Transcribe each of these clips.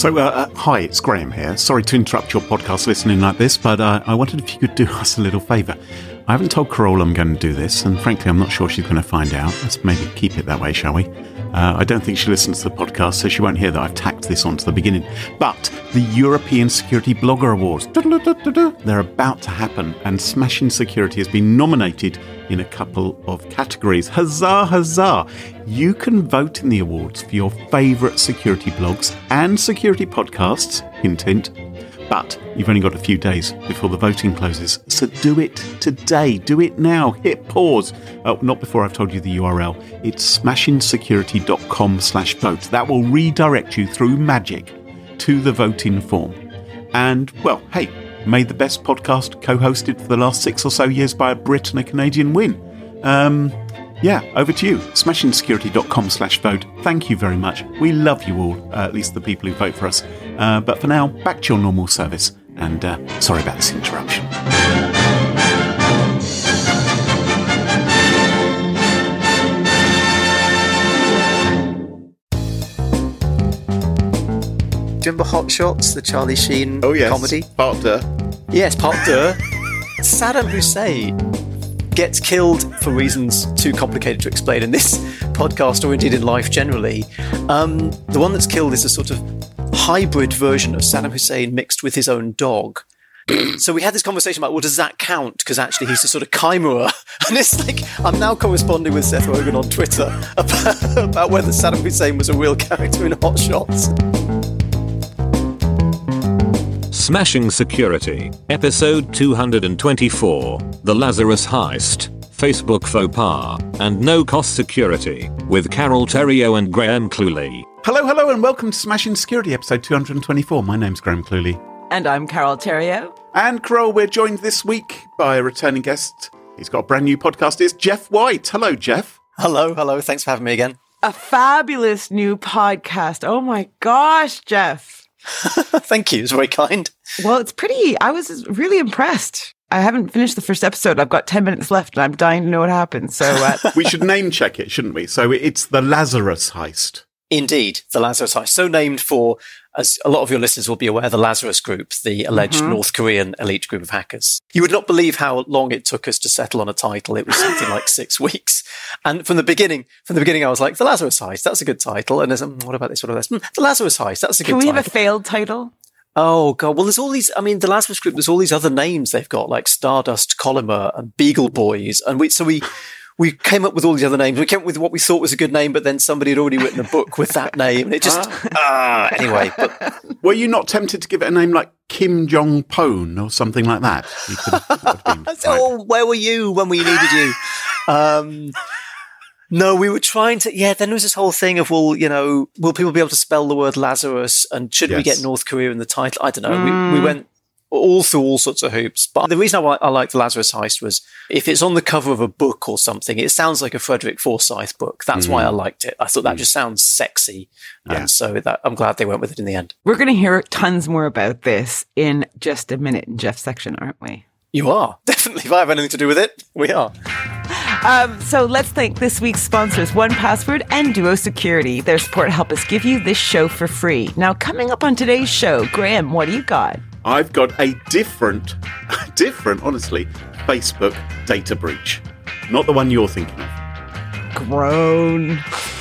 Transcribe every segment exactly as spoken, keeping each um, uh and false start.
So, uh, uh, hi, it's Graham here. Sorry to interrupt your podcast listening like this, but uh, I wondered if you could do us a little favour. I haven't told Carole I'm going to do this, and frankly, I'm not sure she's going to find out. Let's maybe keep it that way, shall we? Uh, I don't think she listens to the podcast, so she won't hear that I've tacked this on to the beginning. But the European Security Blogger Awards, they're about to happen, and Smashing Security has been nominated in a couple of categories. Huzzah, huzzah! You can vote in the awards for your favourite security blogs and security podcasts, hint, hint. But you've only got a few days before the voting closes, so do it today. Do it now. Hit pause. Oh, not before I've told you the U R L. It's smashing security dot com slash vote. That will redirect you through magic to the voting form. And, well, hey, made the best podcast co-hosted for the last six or so years by a Brit and a Canadian win. Um, yeah, over to you. smashing security dot com slash vote. Thank you very much. We love you all, uh, at least the people who vote for us. Uh, but for now, back to your normal service. And uh, sorry about this interruption. Do you remember Hot Shots, the Charlie Sheen oh, yes. comedy? Part deux. Yes, part deux. Saddam Hussein gets killed for reasons too complicated to explain in this podcast or indeed in life generally. Um, the one that's killed is a sort of hybrid version of Saddam Hussein mixed with his own dog. So we had this conversation about, well, does that count? Because actually he's a sort of chimera. And it's like, I'm now corresponding with Seth Rogen on Twitter about, about whether Saddam Hussein was a real character in Hot Shots. Smashing Security, episode two hundred twenty-four, The Lazarus Heist, Facebook Faux Pas, and No Cost Security, with Carole Theriault and Graham Cluley. Hello, hello, and welcome to Smashing Security, episode two hundred twenty-four. My name's Graham Cluley. And I'm Carole Theriault. And Carole, we're joined this week by a returning guest. He's got a brand new podcast. It's Jeff White. Hello, Jeff. Hello, hello. Thanks for having me again. A fabulous new podcast. Oh my gosh, Jeff. Thank you. It's very kind. Well, it's pretty. I was really impressed. I haven't finished the first episode. I've got ten minutes left and I'm dying to know what happens. So uh, we should name check it, shouldn't we? So it's the Lazarus Heist. Indeed, the Lazarus Heist. So named for, as a lot of your listeners will be aware, the Lazarus Group, the alleged mm-hmm. North Korean elite group of hackers. You would not believe how long it took us to settle on a title. It was something like six weeks. And from the beginning, from the beginning, I was like, the Lazarus Heist, that's a good title. And there's, um, what about this? What about this? Mm, the Lazarus Heist, that's a good title. Can we have a failed title? Oh, God. Well, there's all these, I mean, the Lazarus Group, there's all these other names they've got, like Stardust Collimer and Beagle Boys. And we, so we, we came up with all these other names. We came up with what we thought was a good name, but then somebody had already written a book with that name. And it just, ah, uh, anyway. But were you not tempted to give it a name like Kim Jong-pon or something like that? You could have been, so, right. Where were you when we needed you? Um, no, we were trying to, yeah, then there was this whole thing of, well, you know, will people be able to spell the word Lazarus? And should yes. we get North Korea in the title? I don't know. Mm. We, we went all through all sorts of hoops. But the reason I, I like the Lazarus Heist was if it's on the cover of a book or something, it sounds like a Frederick Forsyth book. That's mm. why I liked it. I thought that mm. just sounds sexy. Yeah. And so that, I'm glad they went with it in the end. We're going to hear tons more about this in just a minute in Jeff's section, aren't we? You are. Definitely. If I have anything to do with it, we are. Um, so let's thank this week's sponsors, one password and Duo Security. Their support help us give you this show for free. Now, coming up on today's show, Graham, what do you got? I've got a different, different, honestly, Facebook data breach. Not the one you're thinking of. Groan.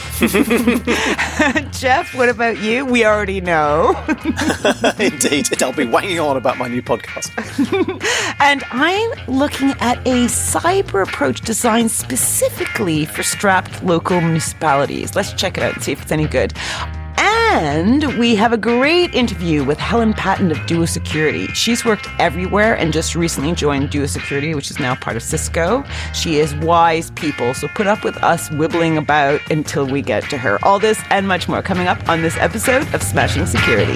Jeff, what about you? We already know. Indeed. I'll be wanging on about my new podcast. And I'm looking at a cyber approach designed specifically for strapped local municipalities. Let's check it out and see if it's any good. And we have a great interview with Helen Patton of Duo Security. She's worked everywhere and just recently joined Duo Security, which is now part of Cisco. She is wise people, so put up with us wibbling about until we get to her. All this and much more coming up on this episode of Smashing Security.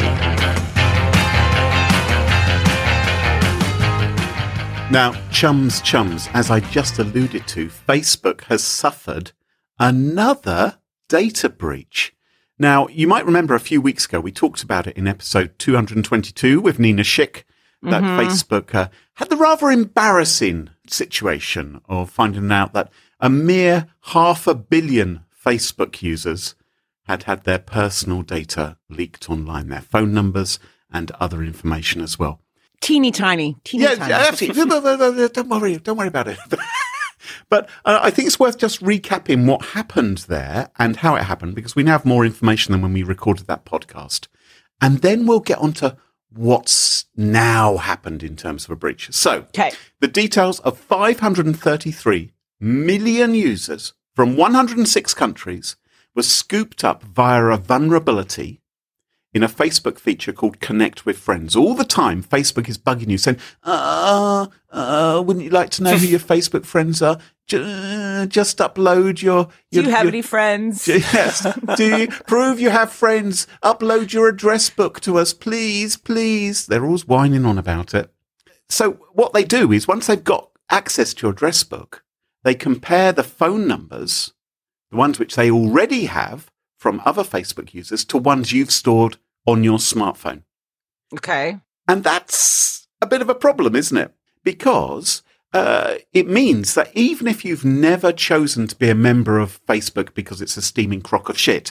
Now, chums, chums, as I just alluded to, Facebook has suffered another data breach. Now, you might remember a few weeks ago, we talked about it in episode two hundred twenty-two with Nina Schick, that mm-hmm. Facebook uh, had the rather embarrassing situation of finding out that a mere half a billion Facebook users had had their personal data leaked online, their phone numbers and other information as well. Teeny tiny, teeny Yeah, tiny. absolutely. Don't worry, don't worry about it. But uh, I think it's worth just recapping what happened there and how it happened, because we now have more information than when we recorded that podcast. And then we'll get on to what's now happened in terms of a breach. So, Okay. the details of five hundred thirty-three million users from one hundred six countries was scooped up via a vulnerability in a Facebook feature called Connect with Friends. All the time, Facebook is bugging you, saying, uh, uh, wouldn't you like to know who your Facebook friends are? J- just upload your... your Do you have your, any friends? Yes. Do you prove you have friends? Upload your address book to us, please, please. They're always whining on about it. So what they do is once they've got access to your address book, they compare the phone numbers, the ones which they already have from other Facebook users, to ones you've stored on your smartphone. Okay. And that's a bit of a problem, isn't it? Because uh, it means that even if you've never chosen to be a member of Facebook because it's a steaming crock of shit,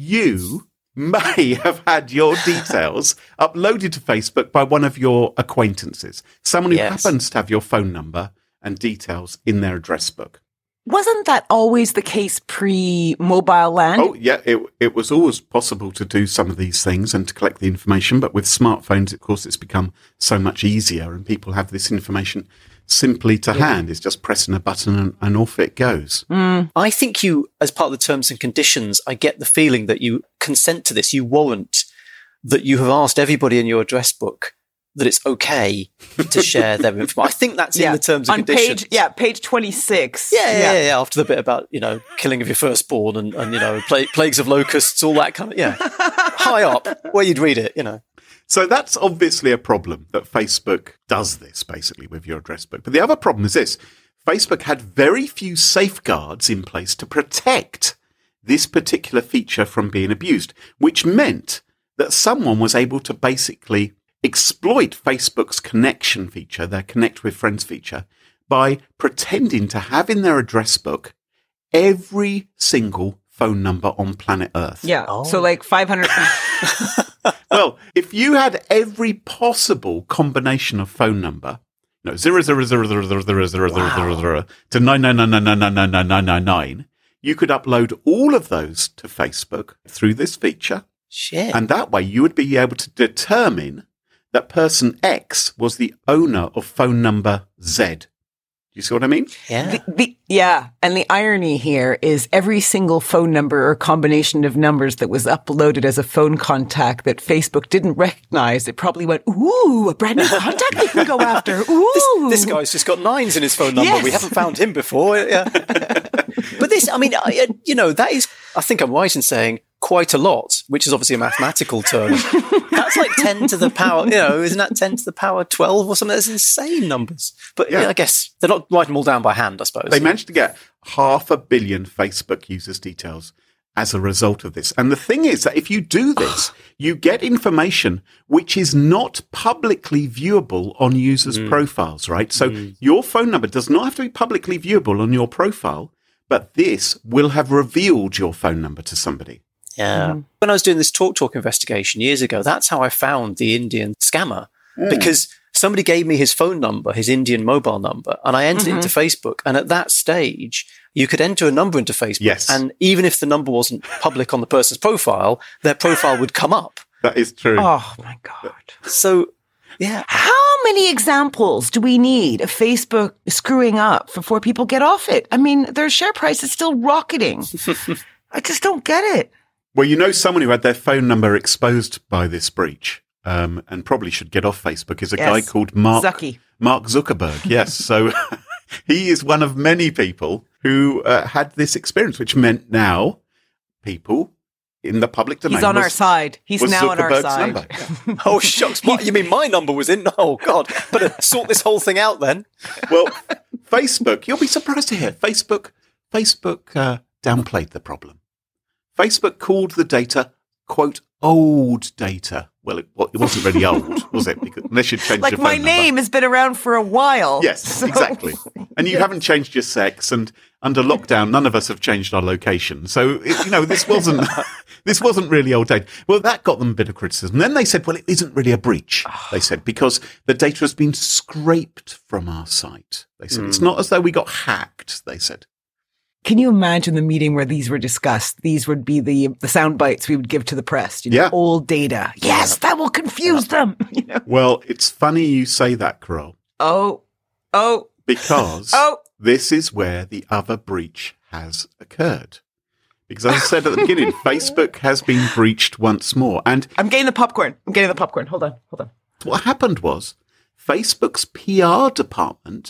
you may have had your details uploaded to Facebook by one of your acquaintances, someone who Yes. happens to have your phone number and details in their address book. Wasn't that always the case pre-mobile land? Oh, yeah, it it was always possible to do some of these things and to collect the information, but with smartphones, of course, it's become so much easier and people have this information simply to hand. It's just pressing a button and, and off it goes. Mm. I think you, as part of the terms and conditions, I get the feeling that you consent to this. You warrant that you have asked everybody in your address book that it's okay to share their information. I think that's in the terms and on conditions. page, yeah, page twenty-six. Yeah, yeah, yeah, yeah. After the bit about, you know, killing of your firstborn and, and you know, pla- plagues of locusts, all that kind of, yeah. High up, where you'd read it, you know. So that's obviously a problem that Facebook does this basically with your address book. But the other problem is this. Facebook had very few safeguards in place to protect this particular feature from being abused, which meant that someone was able to basically exploit Facebook's connection feature, their Connect with Friends feature, by pretending to have in their address book every single phone number on planet Earth. Yeah. Oh. So like five hundred. Well, if you had every possible combination of phone number, you know, zero zero zero zero zero zero zero zero zero zero to nine nine nine nine nine nine nine nine nine nine nine, you could upload all of those to Facebook through this feature, Shit. and that way you would be able to determine that person X was the owner of phone number Z. Do you see what I mean? yeah. The, the, yeah. And the irony here is every single phone number or combination of numbers that was uploaded as a phone contact that Facebook didn't recognize, it probably went, ooh, a brand new contact they can go after. Ooh. This, this guy's just got nines in his phone number. Yes. We haven't found him before. Yeah. But this, I mean, I, you know, that is, I think I'm right in saying quite a lot, which is obviously a mathematical term. That's like ten to the power, you know, isn't that ten to the power twelve or something? That's insane numbers. But Yeah. yeah, I guess they're not writing them all down by hand, I suppose. They managed to get half a billion Facebook users' details as a result of this. And the thing is that if you do this, you get information which is not publicly viewable on users' profiles, right? So your phone number does not have to be publicly viewable on your profile, but this will have revealed your phone number to somebody. Yeah. When I was doing this Talk Talk investigation years ago, that's how I found the Indian scammer because somebody gave me his phone number, his Indian mobile number, and I entered it into Facebook. And at that stage, you could enter a number into Facebook. Yes. And even if the number wasn't public on the person's profile, their profile would come up. That is true. Oh my God. So, yeah. How many examples do we need of Facebook screwing up before people get off it? I mean, their share price is still rocketing. I just don't get it. Well, you know, someone who had their phone number exposed by this breach um, and probably should get off Facebook is a Yes. guy called Mark Zucky. Mark Zuckerberg. Yes. So he is one of many people who uh, had this experience, which meant now people in the public domain. He's on was, our side. He's was now on our Zuckerberg's side. number. Yeah. Oh, shucks. What? You mean my number was in? Oh, God. Better sort this whole thing out then. Well, Facebook, you'll be surprised to hear, Facebook, Facebook uh, downplayed the problem. Facebook called the data, quote, old data. Well, it, well, it wasn't really old, was it? Because, unless you changed Like your phone my number. name has been around for a while. Yes, so- exactly. And you haven't changed your sex, and under lockdown, none of us have changed our location. So, it, you know, this wasn't this wasn't really old data. Well, that got them a bit of criticism. Then they said, well, it isn't really a breach, they said, because the data has been scraped from our site. They said, mm. it's not as though we got hacked, they said. Can you imagine the meeting where these were discussed? These would be the the sound bites we would give to the press. You know, yeah. Old data. Yes, that will confuse yeah. them. You know? Well, it's funny you say that, Carole. Oh, oh. Because oh. this is where the other breach has occurred. Because as I said at the beginning, Facebook has been breached once more. And I'm getting the popcorn. I'm getting the popcorn. Hold on. Hold on. What happened was Facebook's P R department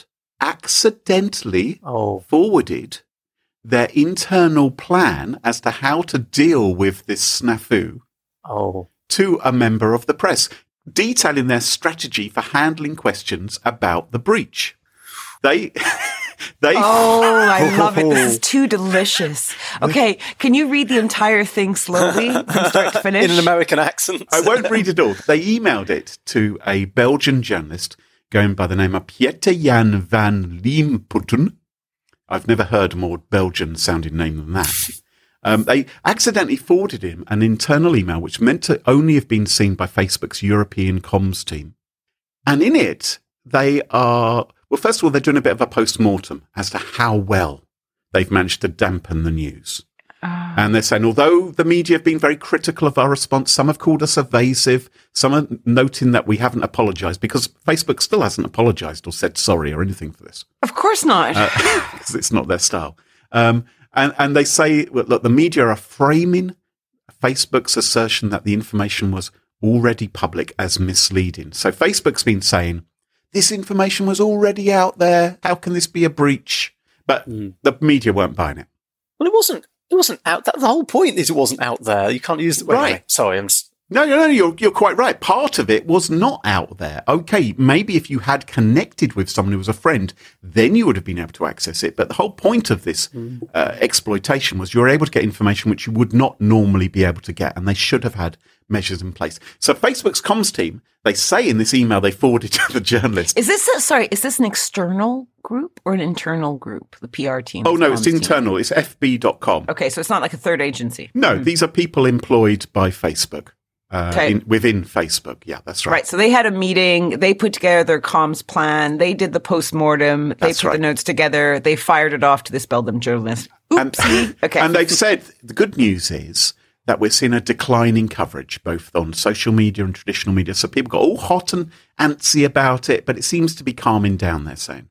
accidentally oh. forwarded their internal plan as to how to deal with this snafu oh. to a member of the press, detailing their strategy for handling questions about the breach. They, they. Oh, I love it. This is too delicious. Okay, can you read the entire thing slowly from start to finish? In an American accent. I won't read it all. They emailed it to a Belgian journalist going by the name of Pieter Jan van Liemputten. I've never heard a more Belgian-sounding name than that. Um, they accidentally forwarded him an internal email which meant to only have been seen by Facebook's European comms team. And in it, they are, well, first of all, they're doing a bit of a post-mortem as to how well they've managed to dampen the news. Uh. And they're saying, although the media have been very critical of our response, some have called us evasive, some are noting that we haven't apologised, because Facebook still hasn't apologised or said sorry or anything for this. Of course not. Because uh, it's not their style. Um, and, and they say, look, the media are framing Facebook's assertion that the information was already public as misleading. So Facebook's been saying, this information was already out there. How can this be a breach? But mm. the media weren't buying it. Well, it wasn't. It wasn't out. That, the whole point is it wasn't out there. You can't use it. Right. Anyway, sorry, I'm just... No, no, no, you're, you're quite right. Part of it was not out there. Okay, maybe if you had connected with someone who was a friend, then you would have been able to access it. But the whole point of this mm. uh, exploitation was you were able to get information which you would not normally be able to get, and they should have had measures in place. So Facebook's comms team, they say in this email they forwarded to the journalist. Is this, a, sorry, is this an external group or an internal group, the P R team? Oh, no, it's team? internal. It's F B dot com. Okay, so it's not like a third agency. No, mm. these are people employed by Facebook. Uh, okay. in, within Facebook. Yeah, that's right. Right. So they had a meeting. They put together their comms plan. They did the postmortem. They That's put right. the notes together. They fired it off to this Belgian journalist. Oopsie. And, okay. And they've said the good news is that we're seeing a decline in coverage, both on social media and traditional media. So people got all hot and antsy about it, but it seems to be calming down, they're saying.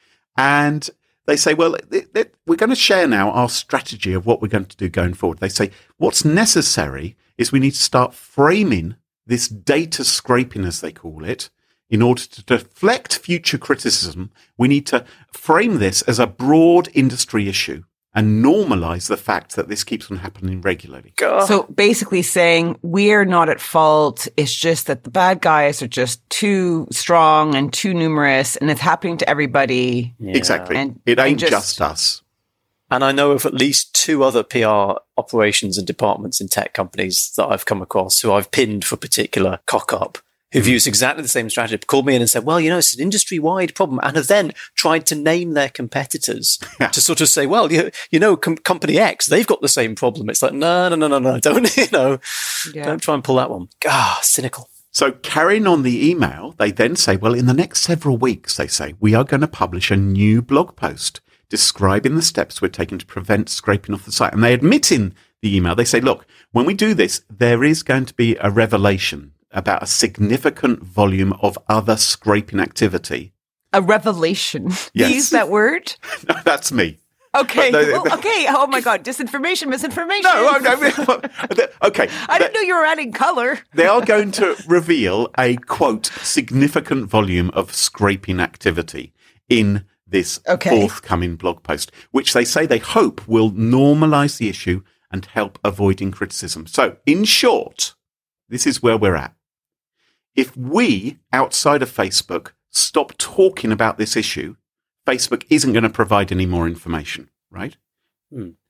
And they say, well, it, it, we're going to share now our strategy of what we're going to do going forward. They say what's necessary is we need to start framing this data scraping, as they call it, in order to deflect future criticism. We need to frame this as a broad industry issue and normalize the fact that this keeps on happening regularly. God. So basically saying we're not at fault. It's just that the bad guys are just too strong and too numerous, and it's happening to everybody. Yeah. Exactly. And, it ain't and just, just us. And I know of at least two other P R operations and departments in tech companies that I've come across who I've pinned for particular cock-up, who've used exactly the same strategy, called me in and said, well, you know, it's an industry-wide problem, and have then tried to name their competitors Yeah. to sort of say, well, you, you know, com- company X, they've got the same problem. It's like, no, no, no, no, no, don't, you know, Yeah. don't try and pull that one. Ah, cynical. So carrying on the email, they then say, well, in the next several weeks, they say, we are going to publish a new blog post describing the steps we're taking to prevent scraping off the site. And they admit in the email, they say, look, when we do this, there is going to be a revelation about a significant volume of other scraping activity. A revelation. Yes. Use that word. No, that's me. Okay. But no, Well, but- okay. Oh my God. Disinformation, misinformation. No, no, no. Okay. I didn't know you were adding color. They are going to reveal a, quote, significant volume of scraping activity in this Okay. forthcoming blog post, which they say they hope will normalise the issue and help avoiding criticism. So, in short, this is where we're at. If we, outside of Facebook, stop talking about this issue, Facebook isn't going to provide any more information, right? Hmm.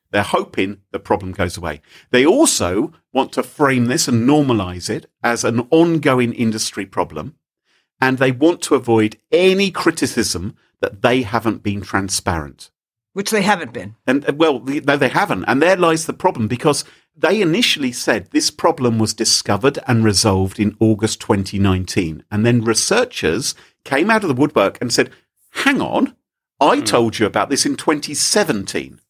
They're hoping the problem goes away. They also want to frame this and normalize it as an ongoing industry problem. And they want to avoid any criticism that they haven't been transparent. Which they haven't been. And well, no, they haven't. And there lies the problem, because they initially said this problem was discovered and resolved in August twenty nineteen. And then researchers came out of the woodwork and said, hang on, I mm. told you about this in twenty seventeen.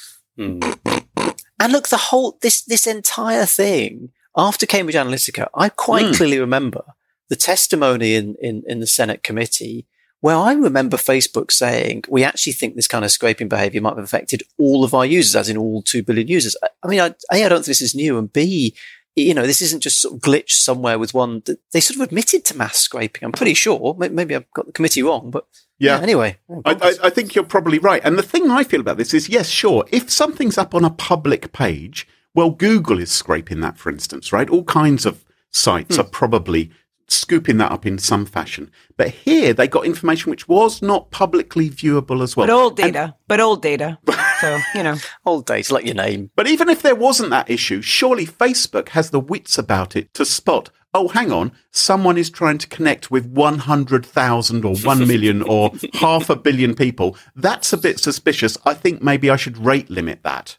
Mm. And look, the whole, this, this entire thing, after Cambridge Analytica, I quite mm. clearly remember the testimony in, in, in the Senate committee, where I remember Facebook saying, we actually think this kind of scraping behavior might have affected all of our users, as in all two billion users. I mean, I, A, I don't think this is new, and B, you know, this isn't just sort of glitched somewhere with one. They sort of admitted to mass scraping. I'm pretty sure. Maybe I've got the committee wrong, but yeah. yeah anyway. I, I, I think you're probably right. And the thing I feel about this is, yes, sure, if something's up on a public page, well, Google is scraping that, for instance, right? All kinds of sites hmm. are probably scooping that up in some fashion. But here they got information which was not publicly viewable as well. But old data. And, but old data. So, you know. Old data, like your name. But even if there wasn't that issue, surely Facebook has the wits about it to spot, oh, hang on, someone is trying to connect with one hundred thousand or one million or half a billion people. That's a bit suspicious. I think maybe I should rate limit that.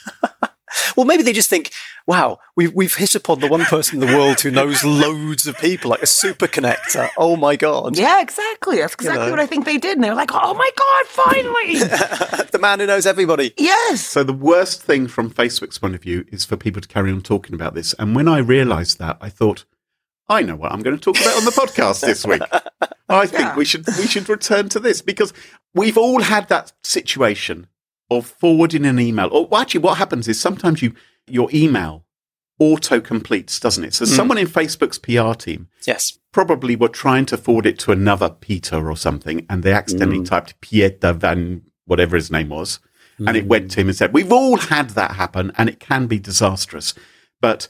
Well, maybe they just think, wow, we've, we've hit upon the one person in the world who knows loads of people, like a super connector. Oh, my God. Yeah, exactly. That's exactly you know. what I think they did. And they're like, oh, my God, finally. The man who knows everybody. Yes. So the worst thing from Facebook's point of view is for people to carry on talking about this. And when I realised that, I thought, I know what I'm going to talk about on the podcast this week. I think yeah. we should we should return to this, because we've all had that situation of forwarding an email. Or well, actually, what happens is sometimes you your email auto-completes, doesn't it? So mm. someone in Facebook's P R team yes. probably were trying to forward it to another Peter or something, and they accidentally mm. typed Pieter van whatever his name was, mm. and it went to him and said, we've all had that happen, and it can be disastrous. But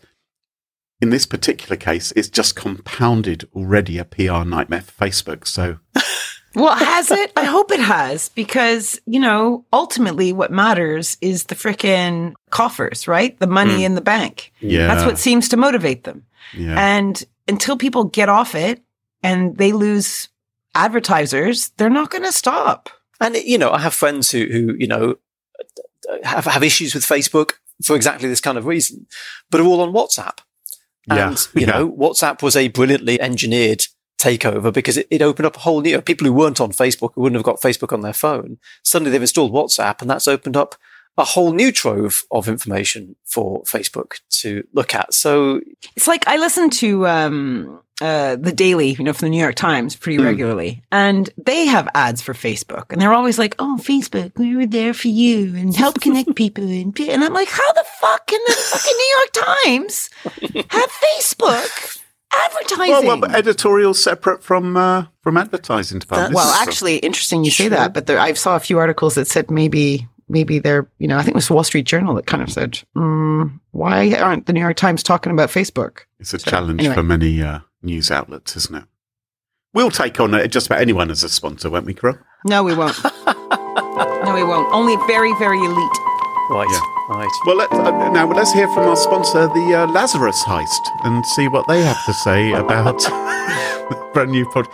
in this particular case, it's just compounded already a P R nightmare for Facebook. So... Well, has it? I hope it has, because, you know, ultimately what matters is the frickin' coffers, right? The money mm. in the bank. Yeah. That's what seems to motivate them. Yeah. And until people get off it and they lose advertisers, they're not going to stop. And, you know, I have friends who, who you know, have, have issues with Facebook for exactly this kind of reason, but are all on WhatsApp. And, yeah. you yeah. know, WhatsApp was a brilliantly engineered takeover, because it, it opened up a whole new, people who weren't on Facebook, who wouldn't have got Facebook on their phone, suddenly they've installed WhatsApp, and that's opened up a whole new trove of information for Facebook to look at. So it's like, I listen to um, uh, The Daily, you know, from the New York Times pretty mm. regularly, and they have ads for Facebook, and they're always like, oh, Facebook, we were there for you and help connect people. And, and I'm like, how the fuck can the fucking New York Times have Facebook advertising? Well, well, but editorial's separate from uh, from advertising department. Well, actually, interesting you say that, but there, I saw a few articles that said maybe maybe they're, you know, I think it was Wall Street Journal that kind of said, mm, why aren't the New York Times talking about Facebook? It's a so, challenge anyway. for many uh, news outlets, isn't it? We'll take on uh, just about anyone as a sponsor, won't we, Carol? No, we won't. No, we won't. Only very, very elite. Right. Yeah. Right. Well, let, uh, now let's hear from our sponsor, the uh, Lazarus Heist, and see what they have to say about the brand new pod.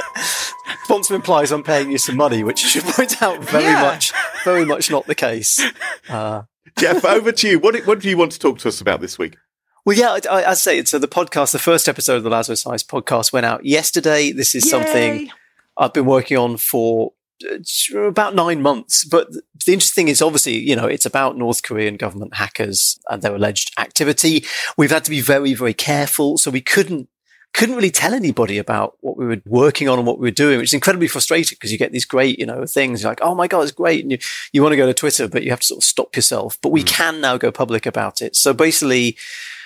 Sponsor implies I'm paying you some money, which I should point out very yeah. much, very much not the case. Uh, Jeff, over to you. What what do you want to talk to us about this week? Well, yeah, I, I, I say so. The podcast, the first episode of the Lazarus Heist podcast, went out yesterday. This is Yay. something I've been working on for about nine months. But the interesting thing is, obviously, you know, it's about North Korean government hackers and their alleged activity. We've had to be very, very careful. So we couldn't, couldn't really tell anybody about what we were working on and what we were doing, which is incredibly frustrating, because you get these great, you know, things. You're like, oh my God, it's great. And you, you want to go to Twitter, but you have to sort of stop yourself. But we mm. can now go public about it. So basically,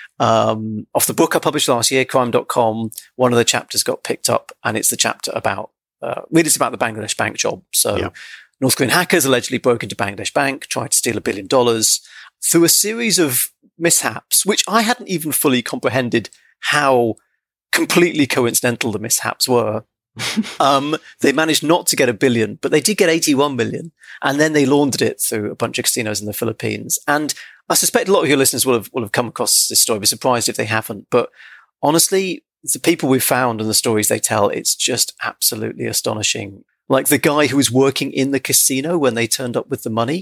um, off the book I published last year, crime dot com, one of the chapters got picked up, and it's the chapter about Uh, really, it's about the Bangladesh bank job. So yeah. North Korean hackers allegedly broke into Bangladesh bank, tried to steal a billion dollars through a series of mishaps, which I hadn't even fully comprehended how completely coincidental the mishaps were. um, they managed not to get a billion, but they did get eighty-one million. And then they laundered it through a bunch of casinos in the Philippines. And I suspect a lot of your listeners will have, will have come across this story. Be surprised if they haven't. But honestly, the people we've found and the stories they tell, it's just absolutely astonishing. Like the guy who was working in the casino when they turned up with the money.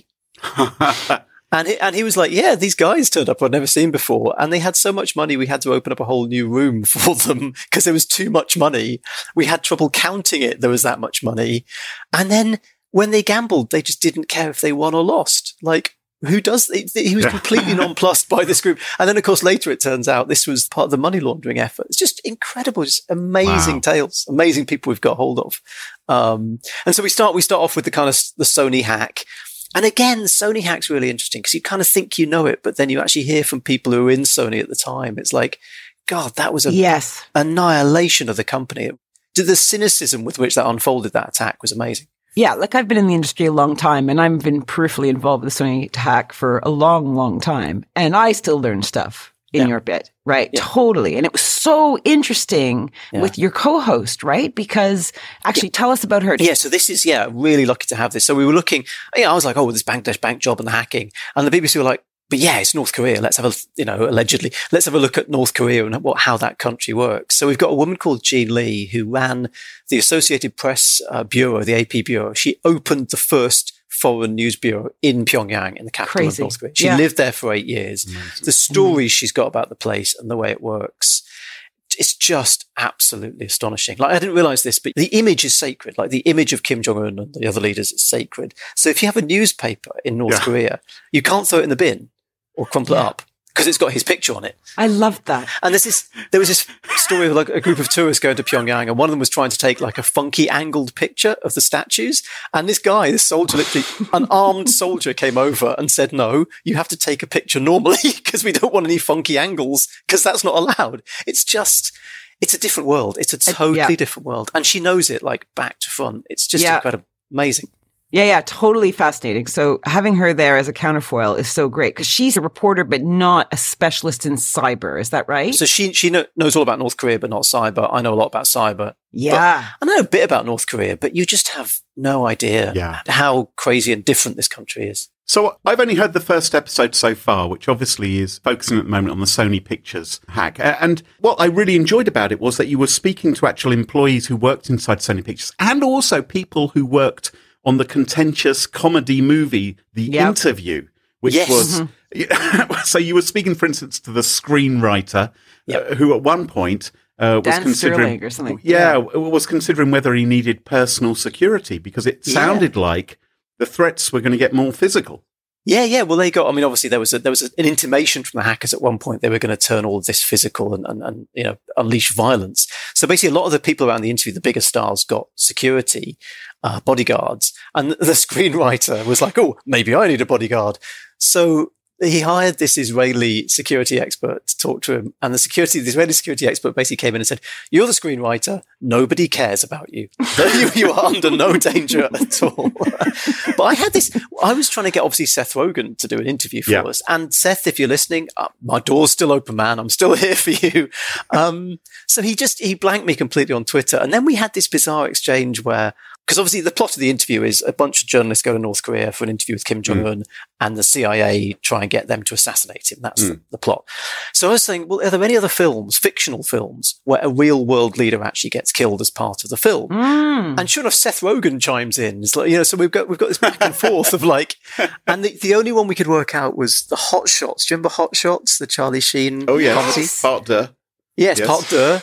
And he, and he was like, yeah, these guys turned up I'd never seen before. And they had so much money, we had to open up a whole new room for them because there was too much money. We had trouble counting it. There was that much money. And then when they gambled, they just didn't care if they won or lost. Like, who does? He was completely nonplussed by this group. And then, of course, later it turns out this was part of the money laundering effort. It's just incredible, just amazing wow. tales, amazing people we've got hold of. Um, and so we start, we start off with the kind of the Sony hack. And again, Sony hack's really interesting because you kind of think you know it, but then you actually hear from people who were in Sony at the time. It's like, God, that was a yes. annihilation of the company. The cynicism with which that unfolded, that attack, was amazing. Yeah, like I've been in the industry a long time and I've been peripherally involved with the Sony hack for a long, long time. And I still learn stuff in yeah. your bit, right? Yeah. Totally. And it was so interesting yeah. with your co-host, right? Because actually yeah. tell us about her. Yeah. So this is, yeah, really lucky to have this. So we were looking, yeah, I was like, oh, this Bangladesh bank job and the hacking. And the B B C were like, but yeah, it's North Korea. Let's have a, you know, allegedly, let's have a look at North Korea and what, how that country works. So we've got a woman called Jean Lee who ran the Associated Press uh, Bureau, the A P Bureau. She opened the first foreign news bureau in Pyongyang, in the capital Crazy. of North Korea. She yeah. lived there for eight years. Amazing. The stories mm. she's got about the place and the way it works, it's just absolutely astonishing. Like, I didn't realize this, but the image is sacred. Like, the image of Kim Jong-un and the other leaders is sacred. So if you have a newspaper in North yeah. Korea, you can't throw it in the bin or crumple yeah. it up because it's got his picture on it. I loved that. And there's this, there was this story of like a group of tourists going to Pyongyang, and one of them was trying to take like a funky angled picture of the statues. And this guy, this soldier, literally, an armed soldier came over and said, no, you have to take a picture normally because we don't want any funky angles because that's not allowed. It's just, it's a different world. It's a totally uh, yeah. different world. And she knows it like back to front. It's just yeah. incredible. Amazing. Yeah, yeah, totally fascinating. So having her there as a counterfoil is so great because she's a reporter, but not a specialist in cyber. Is that right? So she she know, knows all about North Korea, but not cyber. I know a lot about cyber. Yeah. But I know a bit about North Korea, but you just have no idea yeah. how crazy and different this country is. So I've only heard the first episode so far, which obviously is focusing at the moment on the Sony Pictures hack. And what I really enjoyed about it was that you were speaking to actual employees who worked inside Sony Pictures and also people who worked on the contentious comedy movie, The yep. Interview, which yes. was... Mm-hmm. So you were speaking, for instance, to the screenwriter, yep. uh, who at one point uh, was Dan considering... Sterling or something. Yeah, yeah, was considering whether he needed personal security because it sounded yeah. like the threats were going to get more physical. Yeah, yeah. Well, they got, I mean, obviously there was a, there was an intimation from the hackers at one point they were going to turn all of this physical and, and, and, you know, unleash violence. So basically a lot of the people around the interview, the bigger stars, got security, uh, bodyguards. And the screenwriter was like, oh, maybe I need a bodyguard. So he hired this Israeli security expert to talk to him. And the security, the Israeli security expert basically came in and said, you're the screenwriter. Nobody cares about you. you, you are under no danger at all. But I had this, I was trying to get obviously Seth Rogen to do an interview for yeah. us. And Seth, if you're listening, uh, my door's still open, man. I'm still here for you. Um, so he just, he blanked me completely on Twitter. And then we had this bizarre exchange where, because obviously the plot of the interview is a bunch of journalists go to North Korea for an interview with Kim Jong-un mm. and the C I A try and get them to assassinate him. That's mm. the, the plot. So I was saying, well, are there any other films, fictional films, where a real world leader actually gets killed as part of the film? Mm. And sure enough, Seth Rogen chimes in. It's like, you know, so we've got, we've got this back and forth of like, and the, the only one we could work out was the Hot Shots. Do you remember Hot Shots? The Charlie Sheen oh, yes. comedy? Park deux. Yes, yes. Park deux.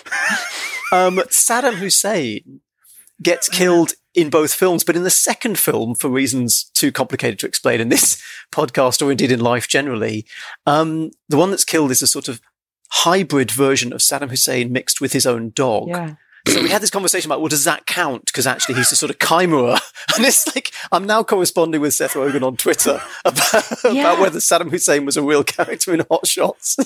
um, Saddam Hussein gets killed in both films, but in the second film, for reasons too complicated to explain in this podcast or indeed in life generally, um, the one that's killed is a sort of hybrid version of Saddam Hussein mixed with his own dog. Yeah. So we had this conversation about, well, does that count? Because actually he's a sort of chimera. And it's like, I'm now corresponding with Seth Rogen on Twitter about, yeah. about whether Saddam Hussein was a real character in Hot Shots. It's like,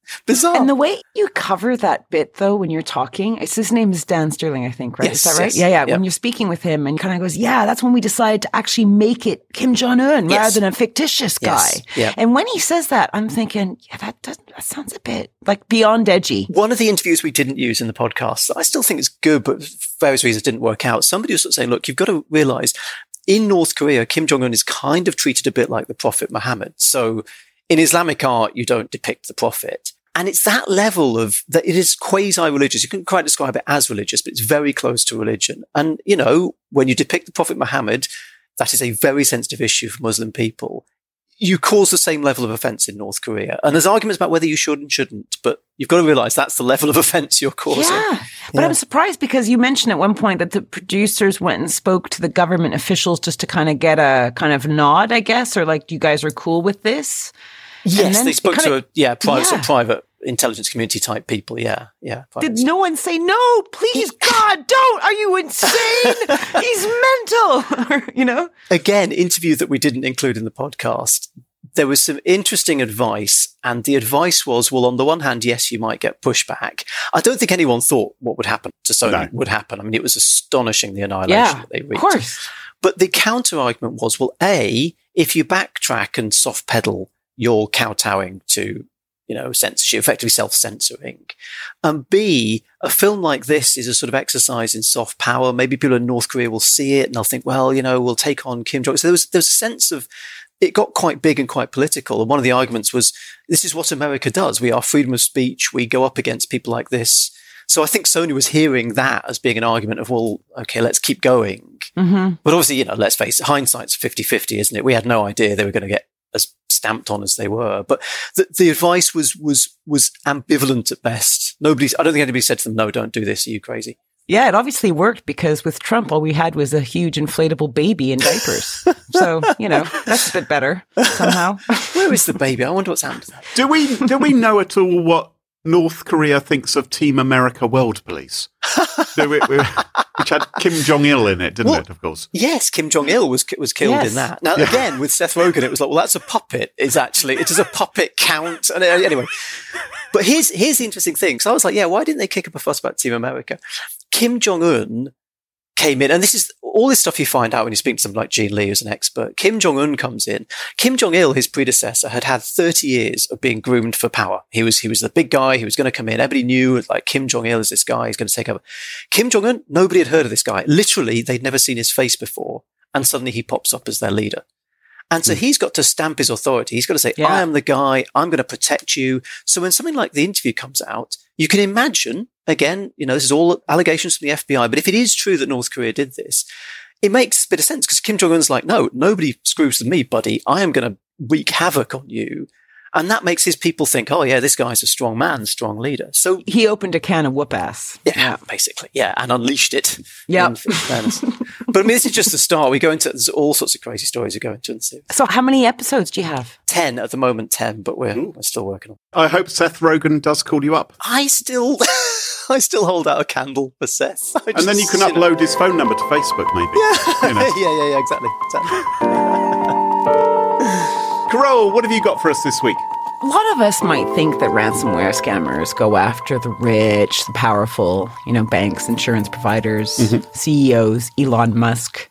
Bizarre. And the way you cover that bit, though, when you're talking, it's, his name is Dan Sterling, I think, right? Yes, is that right? yes. Yeah, yeah. Yep. When you're speaking with him and kind of goes, yeah, that's when we decided to actually make it Kim Jong-un Yes. rather than a fictitious guy. Yes. Yeah. And when he says that, I'm thinking, yeah, that doesn't, that sounds a bit like beyond edgy. One of the interviews we didn't use in the podcast, that I still think is good, but for various reasons didn't work out. Somebody was sort of saying, look, you've got to realize in North Korea, Kim Jong-un is kind of treated a bit like the Prophet Muhammad. So in Islamic art, you don't depict the Prophet. And it's that level of that it is quasi-religious. You couldn't quite describe it as religious, but it's very close to religion. And, you know, when you depict the Prophet Muhammad, that is a very sensitive issue for Muslim people. You cause the same level of offense in North Korea. And there's arguments about whether you should and shouldn't, but you've got to realize that's the level of offense you're causing. Yeah. But Yeah. I'm surprised because you mentioned at one point that the producers went and spoke to the government officials just to kind of get a kind of nod, I guess, or like, you guys are cool with this. Yes, then they spoke it kinda- to a yeah, private, sort of Yeah. private intelligence community type people. Yeah, yeah. private. Did no one say, no, please, God, don't. Are you insane? He's mental. You know? Again, interview that we didn't include in the podcast. There was some interesting advice, and the advice was, well, on the one hand, yes, you might get pushback. I don't think anyone thought what would happen to Sony No. would happen. I mean, it was astonishing, the annihilation Yeah, that they of reached. course. But the counter argument was, well, A, if you backtrack and soft pedal, you're kowtowing to, you know, censorship, effectively self-censoring. And B, a film like this is a sort of exercise in soft power. Maybe people in North Korea will see it and they'll think, well, you know, we'll take on Kim Jong. So there was, there was a sense of, it got quite big and quite political. And one of the arguments was, this is what America does. We are freedom of speech. We go up against people like this. So I think Sony was hearing that as being an argument of, well, okay, let's keep going. Mm-hmm. But obviously, you know, let's face it, hindsight's fifty-fifty, isn't it? We had no idea they were going to get as stamped on as they were. But the, the advice was, was, was ambivalent at best. Nobody's, I don't think anybody said to them, no, don't do this. Are you crazy? Yeah, it obviously worked because with Trump, all we had was a huge inflatable baby in diapers. So, you know, that's a bit better somehow. Where is the baby? I wonder what's happened to that. Do we do we know at all what North Korea thinks of Team America World Police? Do we, we, which had Kim Jong-il in it, didn't Well, it, of course? Yes, Kim Jong-il was was killed Yes. in that. Now, again, with Seth Rogen, it was like, well, that's a puppet. Is actually, it does a puppet count? And uh, anyway, but here's here's the interesting thing. So I was like, yeah, why didn't they kick up a fuss about Team America? Kim Jong-un came in, and this is all this stuff you find out when you speak to someone like Gene Lee, who's an expert. Kim Jong-un comes in. Kim Jong-il, his predecessor, had had thirty years of being groomed for power. He was he was the big guy. He was going to come in. Everybody knew, like, Kim Jong-il is this guy. He's going to take over. Kim Jong-un, nobody had heard of this guy. Literally, they'd never seen his face before, and suddenly he pops up as their leader. And so he's got to stamp his authority. He's got to say, Yeah. I am the guy. I'm going to protect you. So when something like The Interview comes out, you can imagine, again, you know, this is all allegations from the F B I, but if it is true that North Korea did this, it makes a bit of sense because Kim Jong-un's like, no, nobody screws with me, buddy. I am going to wreak havoc on you. And that makes his people think, oh, yeah, this guy's a strong man, strong leader. So, He opened a can of whoop ass. yeah, basically, yeah, and unleashed it. Yep. in fairness. But I mean, this is just the start. We go into, there's all sorts of crazy stories we go into in the series. So how many episodes do you have? ten at the moment, ten, but we're, we're still working on it. I hope Seth Rogen does call you up. I still, I still hold out a candle for Seth. I And then you just, can know- upload his phone number to Facebook, maybe. Yeah, You know. yeah, yeah, yeah, exactly. exactly. Carole, what have you got for us this week? A lot of us might think that ransomware scammers go after the rich, the powerful, you know, banks, insurance providers, C E Os, Elon Musk.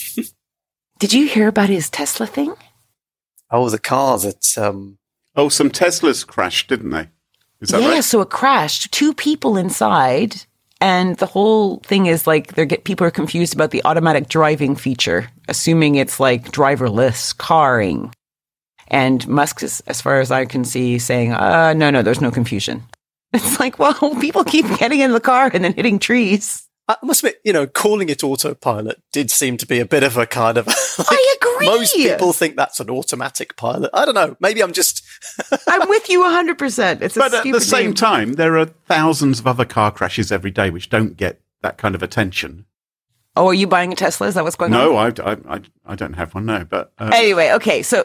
Did you hear about his Tesla thing? Oh, the car that, um, Oh, some Teslas crashed, didn't they? Is that yeah, right? so it crashed. Two people inside, and the whole thing is like they get people are confused about the automatic driving feature, assuming it's like driverless carring. And Musk is, as far as I can see, saying, uh, no, no, there's no confusion. It's like, well, people keep getting in the car and then hitting trees. I must admit, you know, calling it autopilot did seem to be a bit of a kind of. Like, I agree. Most people think that's an automatic pilot. I don't know. Maybe I'm just. I'm with you one hundred percent. It's a But at stupid the same name. time, there are thousands of other car crashes every day which don't get that kind of attention. Oh, are you buying a Tesla? Is that what's going on? No, I, I, I, I don't have one, no. But uh, Anyway, okay, so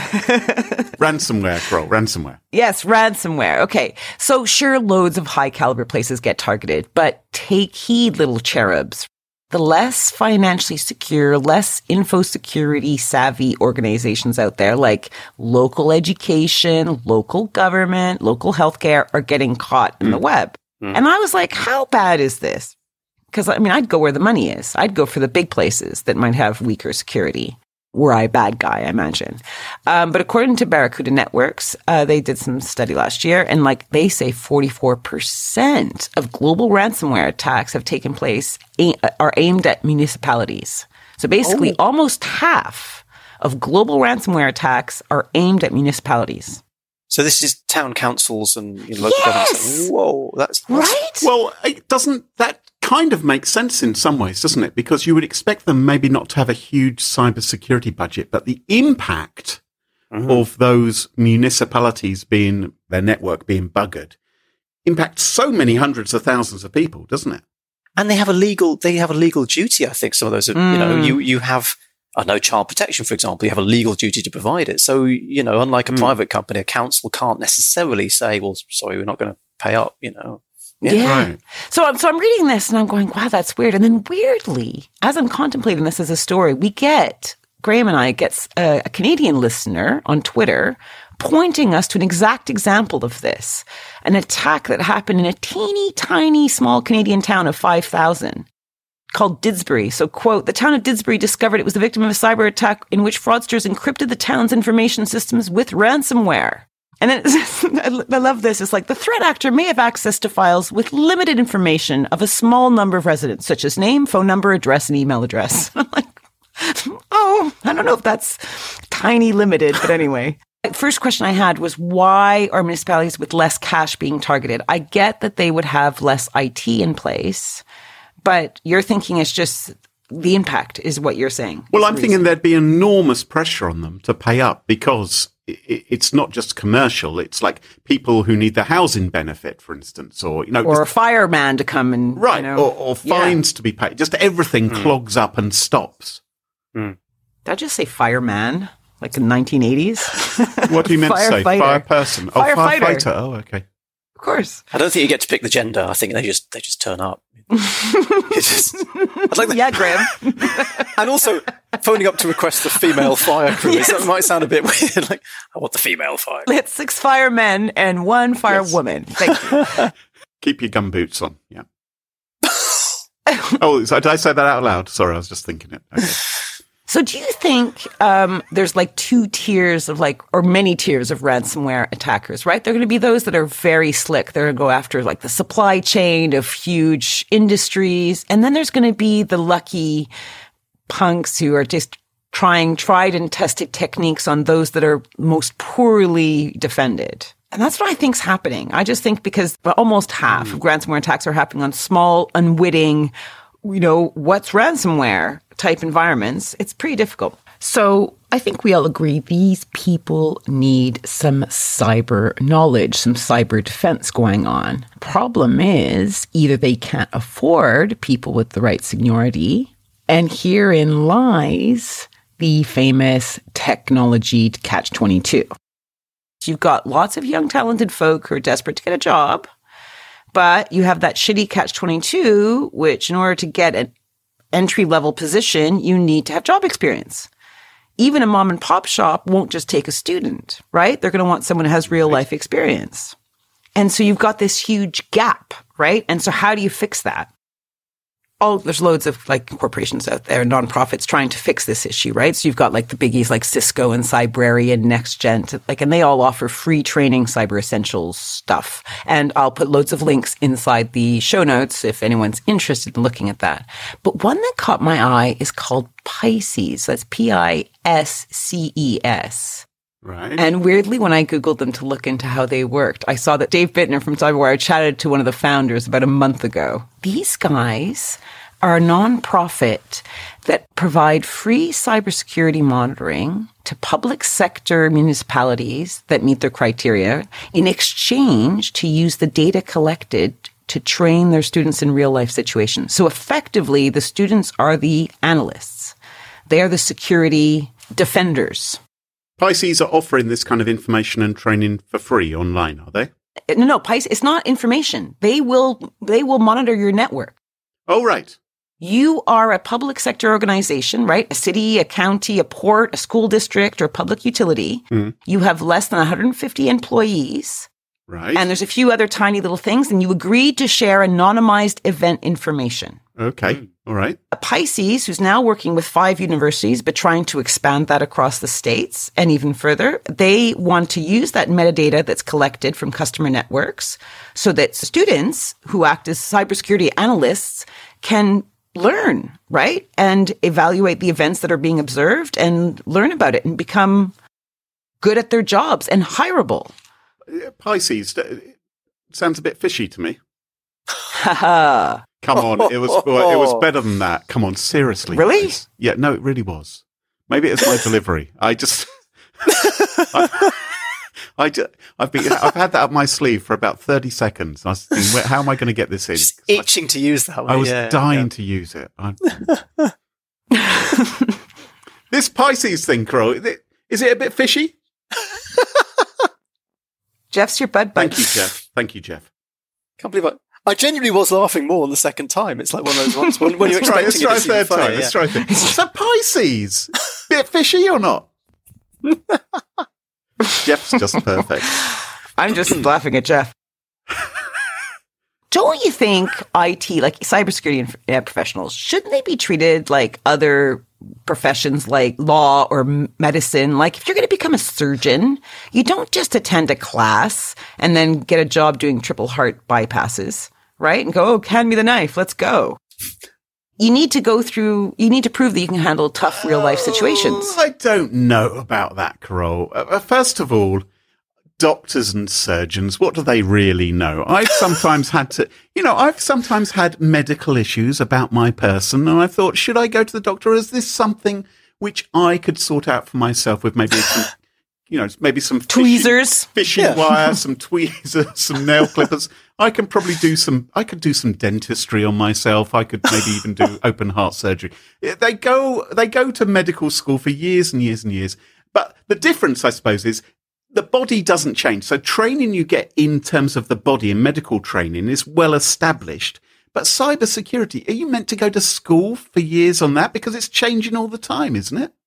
ransomware, Carole, ransomware. yes, ransomware. Okay, so sure, loads of high caliber places get targeted, but take heed, little cherubs. the less financially secure, less info security savvy organizations out there, like local education, local government, local healthcare, are getting caught in mm. the web. Mm. And I was like, how bad is this? Because, I mean, I'd go where the money is. I'd go for the big places that might have weaker security. Were I a bad guy, I imagine. Um, but according to Barracuda Networks, uh, they did some study last year, and like they say forty-four percent of global ransomware attacks have taken place, a- are aimed at municipalities. So basically, oh. almost half of global ransomware attacks are aimed at municipalities. So this is town councils and you know, local yes! governments. Whoa, that's, that's right. Well, it doesn't that kind of makes sense in some ways, doesn't it? Because you would expect them maybe not to have a huge cybersecurity budget, but the impact mm-hmm. of those municipalities being their network being buggered impacts so many hundreds of thousands of people, doesn't it? And they have a legal they have a legal duty. I think some of those, are, mm. you know, you you have. I know child protection, for example, you have a legal duty to provide it. So, you know, unlike a mm. private company, a council can't necessarily say, well, sorry, we're not going to pay up, you know. Yeah. yeah. Right. So, I'm, so I'm reading this and I'm going, wow, that's weird. And then weirdly, as I'm contemplating this as a story, we get, Graham and I get a, a Canadian listener on Twitter pointing us to an exact example of this, an attack that happened in a teeny tiny small Canadian town of five thousand. Called Didsbury. So, quote, the town of Didsbury discovered it was the victim of a cyber attack in which fraudsters encrypted the town's information systems with ransomware. And then I love this. It's like the threat actor may have access to files with limited information of a small number of residents, such as name, phone number, address, and email address. I'm like, oh, I don't know if that's tiny limited, but anyway. First question I had was, why are municipalities with less cash being targeted? I get that they would have less I T in place. But you're thinking it's just the impact is what you're saying. Well, I'm thinking there'd be enormous pressure on them to pay up because it's not just commercial. It's like people who need the housing benefit, for instance, or, you know, or just, a fireman to come and, right. You know, or, or fines yeah. to be paid. Just everything mm. clogs up and stops. Mm. Did I just say fireman? Like in the nineteen eighties? What do you meant to say? Fire person. Oh, firefighter. Firefighter. Oh, okay. Of course. I don't think you get to pick the gender. I think they just they just turn up. just, I'd like the, yeah, Graham. And also phoning up to request the female fire crew. Yes. That might sound a bit weird. Like, I want the female fire. It's six firemen and one firewoman. Yes. Thank you. Keep your gum boots on. Yeah. Oh, so did I say that out loud? Sorry, I was just thinking it. Okay. So do you think um, there's like two tiers of like, or many tiers of ransomware attackers, right? They're going to be those that are very slick. They're going to go after like the supply chain of huge industries. And then there's going to be the lucky punks who are just trying tried and tested techniques on those that are most poorly defended. And that's what I think's happening. I just think because almost half of ransomware attacks are happening on small, unwitting, you know, what's ransomware type environments, it's pretty difficult. So I think we all agree these people need some cyber knowledge, some cyber defense going on. Problem is, either they can't afford people with the right seniority, and herein lies the famous technology catch twenty-two. You've got lots of young, talented folk who are desperate to get a job, but you have that shitty catch twenty-two, which in order to get an entry-level position, you need to have job experience. Even a mom and pop shop won't just take a student, right? They're going to want someone who has real life experience. And so you've got this huge gap, right? And so how do you fix that? Oh, there's loads of like corporations out there, nonprofits trying to fix this issue, right? So you've got like the biggies like Cisco and Cybrarian, NextGen, like, and they all offer free training, cyber essentials stuff. And I'll put loads of links inside the show notes if anyone's interested in looking at that. But one that caught my eye is called Pisces. That's P I S C E S. Right. And weirdly, when I Googled them to look into how they worked, I saw that Dave Bittner from Cyberwire chatted to one of the founders about a month ago. These guys are a nonprofit that provide free cybersecurity monitoring to public sector municipalities that meet their criteria in exchange to use the data collected to train their students in real life situations. So effectively, the students are the analysts. They are the security defenders. Pisces are offering this kind of information and training for free online, are they? No, no, Pisces, it's not information. They will, they will monitor your network. Oh, right. You are a public sector organization, right? A city, a county, a port, a school district, or a public utility. Mm. You have less than one hundred fifty employees. Right. And there's a few other tiny little things, and you agreed to share anonymized event information. Okay. Mm. All right. A Pisces, who's now working with five universities, but trying to expand that across the states and even further, they want to use that metadata that's collected from customer networks so that students who act as cybersecurity analysts can learn, right? And evaluate the events that are being observed and learn about it and become good at their jobs and hireable. Pisces, it sounds a bit fishy to me. Haha. Come on, it was well, it was better than that. Come on, seriously. Really? Guys. Yeah, no, it really was. Maybe it's my delivery. I just, I, I just, I've been, I've had that up my sleeve for about thirty seconds. I was thinking, where, how am I going to get this in? Just itching I, to use that one. I was yeah, dying yeah. to use it. This Pisces thing, Crow, is it, is it a bit fishy? Jeff's your bud bud. Thank you, Jeff. Thank you, Jeff. Can't believe I, I genuinely was laughing more on the second time. It's like one of those ones when, when you're Let's try, expecting let's try it a to third seem time. funny. Let's Yeah. try a third. So Pisces, bit fishy or not? Jeff's just perfect. I'm just laughing at Jeff. Don't you think I T, like cybersecurity uh, professionals, shouldn't they be treated like other professions like law or m- medicine? Like if you're going to become a surgeon, you don't just attend a class and then get a job doing triple heart bypasses, right? And go, oh, hand me the knife, let's go. You need to go through, you need to prove that you can handle tough real life situations. Oh, I don't know about that, Carol. Uh, first of all, doctors and surgeons, what do they really know? I've sometimes had to, you know, I've sometimes had medical issues about my person, and I thought, should I go to the doctor? Or is this something which I could sort out for myself with maybe some, you know, maybe some fishing, Tweezers, fishing Yeah. wire, some tweezers, some nail clippers. I can probably do some, I could do some dentistry on myself. I could maybe even do open heart surgery. They go, they go to medical school for years and years and years. But the difference, I suppose, is the body doesn't change. So training you get in terms of the body and medical training is well established. But cybersecurity, are you meant to go to school for years on that? Because it's changing all the time, isn't it?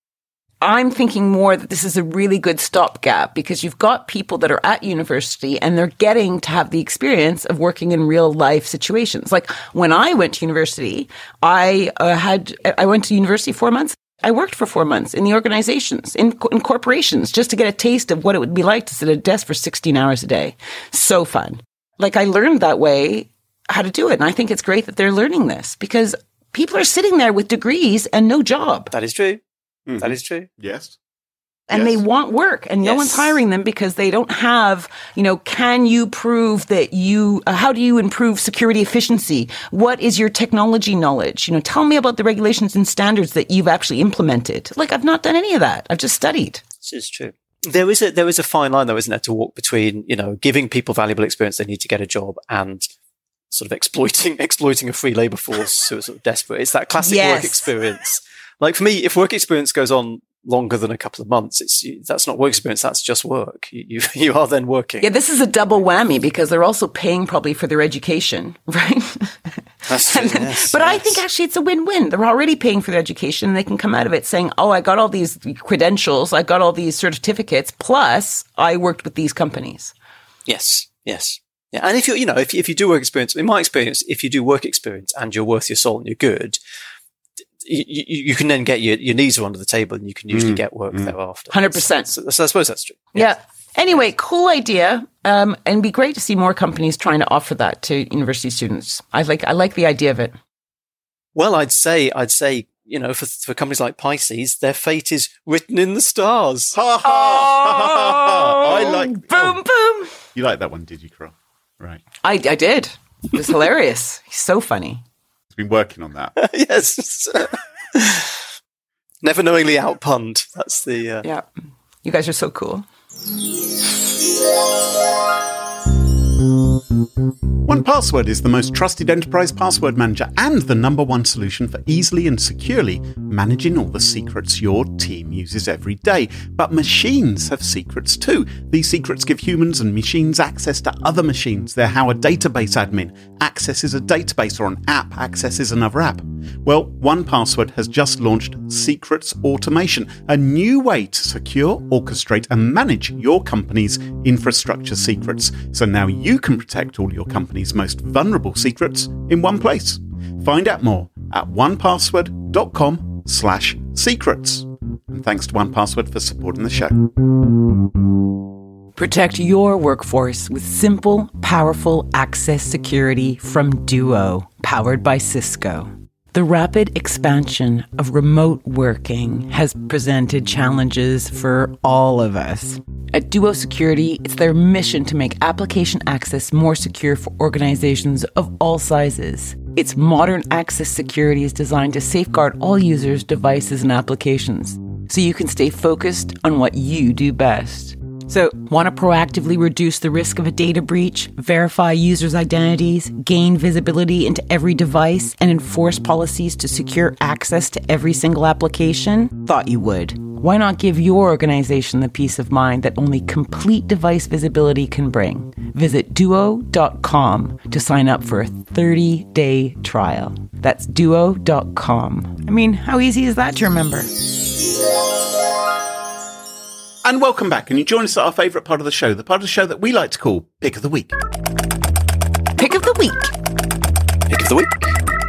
I'm thinking more that this is a really good stopgap because you've got people that are at university and they're getting to have the experience of working in real life situations. Like when I went to university, I uh, had, I went to university four months. I worked for four months in the organizations, in, in corporations, just to get a taste of what it would be like to sit at a desk for sixteen hours a day. So fun. Like I learned that way how to do it. And I think it's great that they're learning this because people are sitting there with degrees and no job. That is true. Mm-hmm. That is true. Yes. And Yes. they want work and no Yes. one's hiring them because they don't have, you know, can you prove that you, uh, how do you improve security efficiency? What is your technology knowledge? You know, tell me about the regulations and standards that you've actually implemented. Like I've not done any of that. I've just studied. This is true. There is a, there is a fine line though, isn't there, to walk between, you know, giving people valuable experience they need to get a job and sort of exploiting, exploiting a free labor force who are sort of desperate. It's that classic Yes. work experience. Like for me, if work experience goes on longer than a couple of months, it's that's not work experience. That's just work. You you, you are then working. Yeah, this is a double whammy because they're also paying probably for their education, right? That's true, And then- yes, but I yes. think actually it's a win-win. They're already paying for their education and they can come out of it saying, oh, I got all these credentials, I got all these certificates, plus I worked with these companies. Yes, yes. Yeah. And if you, you know, if you, if you do work experience, in my experience, if you do work experience and you're worth your salt and you're good, you, you, you can then get your, your knees are under the table and you can usually Mm, get work mm. thereafter. one hundred percent. So, so I suppose that's true. Yeah. Anyway, cool idea. Um, and it'd be great to see more companies trying to offer that to university students. I like, I like the idea of it. Well, I'd say, I'd say, you know, for, for companies like Pisces, their fate is written in the stars. Ha ha! ha, ha, ha. I like. Boom, oh, boom. you like that one, did you, Carol? Right. I, I did. It was hilarious. He's so funny. He's been working on that. Yes. Never knowingly outpunned. That's the, uh, Yeah. You guys are so cool. one Password is the most trusted enterprise password manager and the number one solution for easily and securely managing all the secrets your team uses every day. But machines have secrets too. These secrets give humans and machines access to other machines. They're how a database admin accesses a database or an app accesses another app. Well, one Password has just launched Secrets Automation, a new way to secure, orchestrate and manage your company's infrastructure secrets. So now you can protect all your company's most vulnerable secrets in one place. Find out more at one password dot com slash secrets. And thanks to one Password for supporting the show. Protect your workforce with simple, powerful access security from Duo, powered by Cisco. The rapid expansion of remote working has presented challenges for all of us. At Duo Security, it's their mission to make application access more secure for organizations of all sizes. Its modern access security is designed to safeguard all users, devices, and applications, so you can stay focused on what you do best. So, want to proactively reduce the risk of a data breach, verify users' identities, gain visibility into every device, and enforce policies to secure access to every single application? Thought you would. Why not give your organization the peace of mind that only complete device visibility can bring? Visit duo dot com to sign up for a thirty-day trial. That's duo dot com. I mean, how easy is that to remember? And welcome back, and you join us at our favourite part of the show, the part of the show that we like to call Pick of the Week. Pick of the Week. Pick of the week.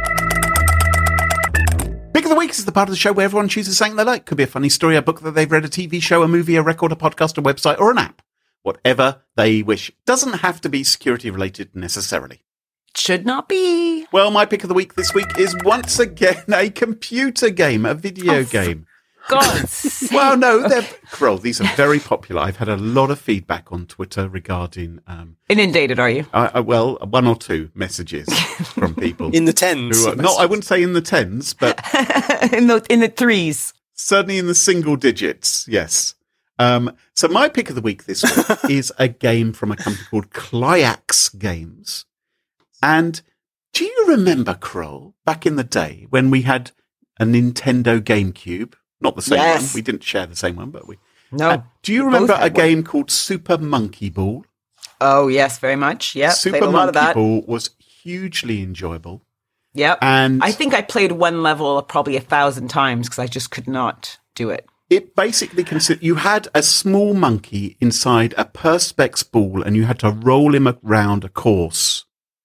Pick of the Week is the part of the show where everyone chooses something they like. Could be a funny story, a book that they've read, a T V show, a movie, a record, a podcast, a website, or an app. Whatever they wish. Doesn't have to be security related necessarily. Should not be. Well, my pick of the week this week is once again a computer game, a video Oh, game. God's sake. Well, no, they're Kroll, these are very popular. I've had a lot of feedback on Twitter regarding, um, Inundated, are you? uh, uh, well, one or two messages from people. In the tens. who are, not, I wouldn't say in the tens, but in the in the threes. certainly in the single digits, yes. Um, so my pick of the week this week is a game from a company called Cliax Games. And do you remember, Kroll, back in the day when we had a Nintendo GameCube? Not the same Yes. one. We didn't share the same one, but we... No. Uh, do you we remember both a had one. game called Super Monkey Ball? Oh, yes, very much. Yeah, Super played a lot of Monkey that. Ball was hugely enjoyable. Yep. And I think I played one level probably a thousand times because I just could not do it. it basically consisted... You had a small monkey inside a Perspex ball and you had to roll him around a course.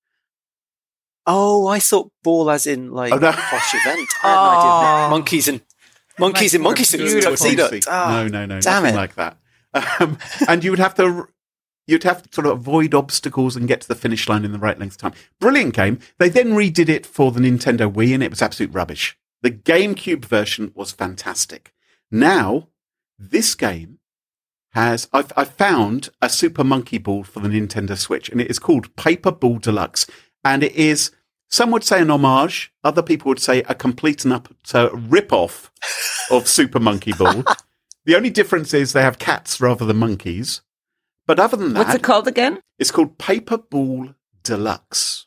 Oh, I thought ball as in like Oh, no. posh event. I had no idea. Oh. Monkeys and monkeys Like in monkey suits, beautiful. tuxedo. Fancy. Ah, no, no, no, damn nothing it. like that. Um, and you would have to... You'd have to sort of avoid obstacles and get to the finish line in the right length of time. Brilliant game. They then redid it for the Nintendo Wii and it was absolute rubbish. The GameCube version was fantastic. Now, this game has... I've, I've found a Super Monkey Ball for the Nintendo Switch and it is called Paper Ball Deluxe. And it is, some would say an homage, other people would say a complete and utter rip-off of Super Monkey Ball. The only difference is they have cats rather than monkeys. But other than that, What's it called again? it's called Paper Ball Deluxe.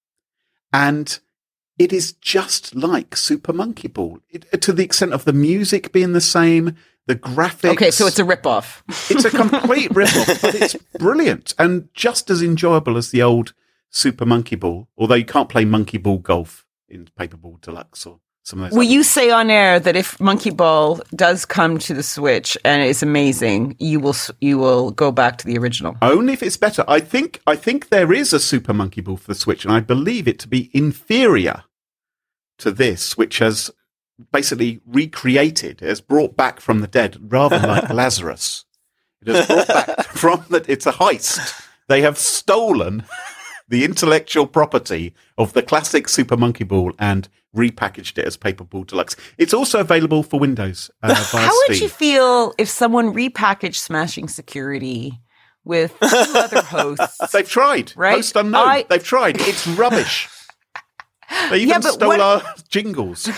And it is just like Super Monkey Ball, it, to the extent of the music being the same, the graphics. Okay, so it's a ripoff. It's a complete rip-off, but it's brilliant and just as enjoyable as the old Super Monkey Ball, although you can't play Monkey Ball Golf in Paper Ball Deluxe or some of those. Will other- you say on air that if Monkey Ball does come to the Switch and it's amazing, you will s- you will go back to the original? Only if it's better. I think I think there is a Super Monkey Ball for the Switch, and I believe it to be inferior to this, which has basically recreated, has brought back from the dead, rather like Lazarus. It has brought back from the... It's a heist. They have stolen the intellectual property of the classic Super Monkey Ball and repackaged it as Paper Ball Deluxe. It's also available for Windows uh, via How would Steam. you feel if someone repackaged Smashing Security with two other hosts? They've tried. Right? Host unknown. I- They've tried. It's rubbish. They even Yeah, but stole what- our jingles.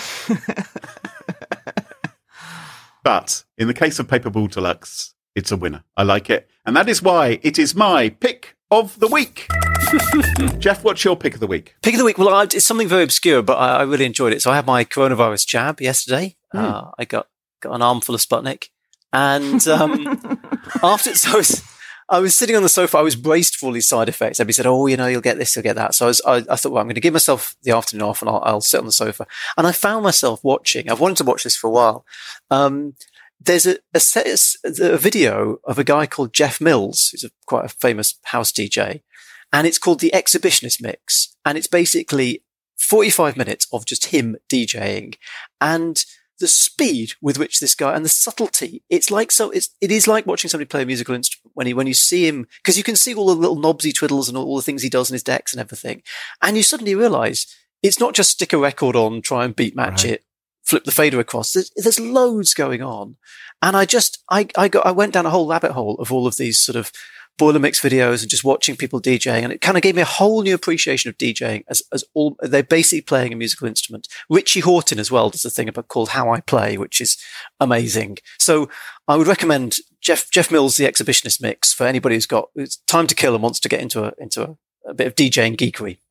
But in the case of Paper Ball Deluxe, it's a winner. I like it. And that is why it is my pick of the week. Jeff, what's your pick of the week? Pick of the week. Well, I, it's something very obscure, but I, I really enjoyed it. So I had my coronavirus jab yesterday, Mm. Uh, I got, got an armful of Sputnik. And um, after, so I was, I was sitting on the sofa. I was braced for all these side effects. Everybody said, oh, you know, you'll get this, you'll get that. So I, was, I, I thought, well, I'm going to give myself the afternoon off and I'll, I'll sit on the sofa. And I found myself watching. I've wanted to watch this for a while. Um, there's a, a, a video of a guy called Jeff Mills, who's a, quite a famous house D J. And it's called the Exhibitionist Mix. And it's basically forty-five minutes of just him DJing. And the speed with which this guy and the subtlety, it's like, so it's, it is like watching somebody play a musical instrument when he, when you see him, because you can see all the little knobs he twiddles and all the things he does in his decks and everything. And you suddenly realize it's not just stick a record on, try and beat match right. it, flip the fader across. There's, there's loads going on. And I just, I, I got, I went down a whole rabbit hole of all of these sort of Boiler Mix videos and just watching people DJing. And it kind of gave me a whole new appreciation of DJing as, as all, they're basically playing a musical instrument. Richie Horton as well does a thing about called How I Play, which is amazing. So I would recommend Jeff, Jeff Mills, the Exhibitionist Mix for anybody who's got it's time to kill and wants to get into a, into a, a bit of DJing geekery.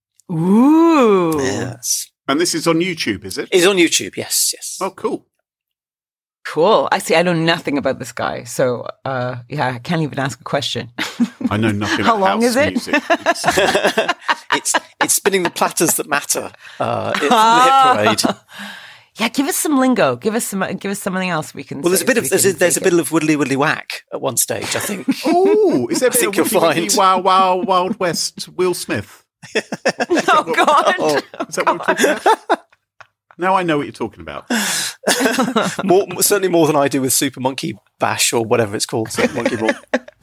Ooh. Yes. And this is on YouTube, is it? It's on YouTube. Yes. Yes. Oh, cool. Cool. I see. I know nothing about this guy. So, uh, yeah, I can't even ask a question. I know nothing How about long house is it? music. It's, it's, it's spinning the platters that matter. Uh, it's the hit parade. Yeah, give us some lingo. Give us some. Give us something else we can. Well, there's say a bit so of we there's, can a, there's a take bit of widdly widdly whack at one stage. I think. oh, is there a I bit think of you'll Wiggly find. Wow Wow Wild West Will Smith? it. Oh God! Oh, Is that what we're talking about? Now I know what you're talking about. more, certainly more than I do with Super Monkey Bash or whatever it's called. Super Monkey Ball.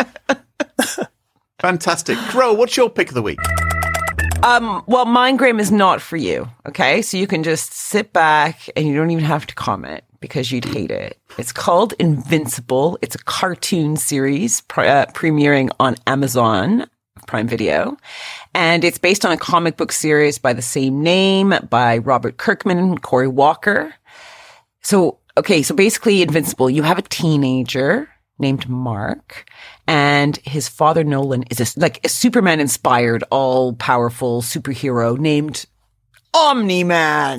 Fantastic. Crow, what's your pick of the week? Um, well, mine, Graham, is not for you. Okay, so you can just sit back and you don't even have to comment because you'd hate it. It's called Invincible. It's a cartoon series pre- uh, premiering on Amazon Prime Video. And it's based on a comic book series by the same name by Robert Kirkman and Cory Walker. So, okay, so basically Invincible, you have a teenager named Mark and his father Nolan is a, like a Superman inspired, all powerful superhero named Omni-Man.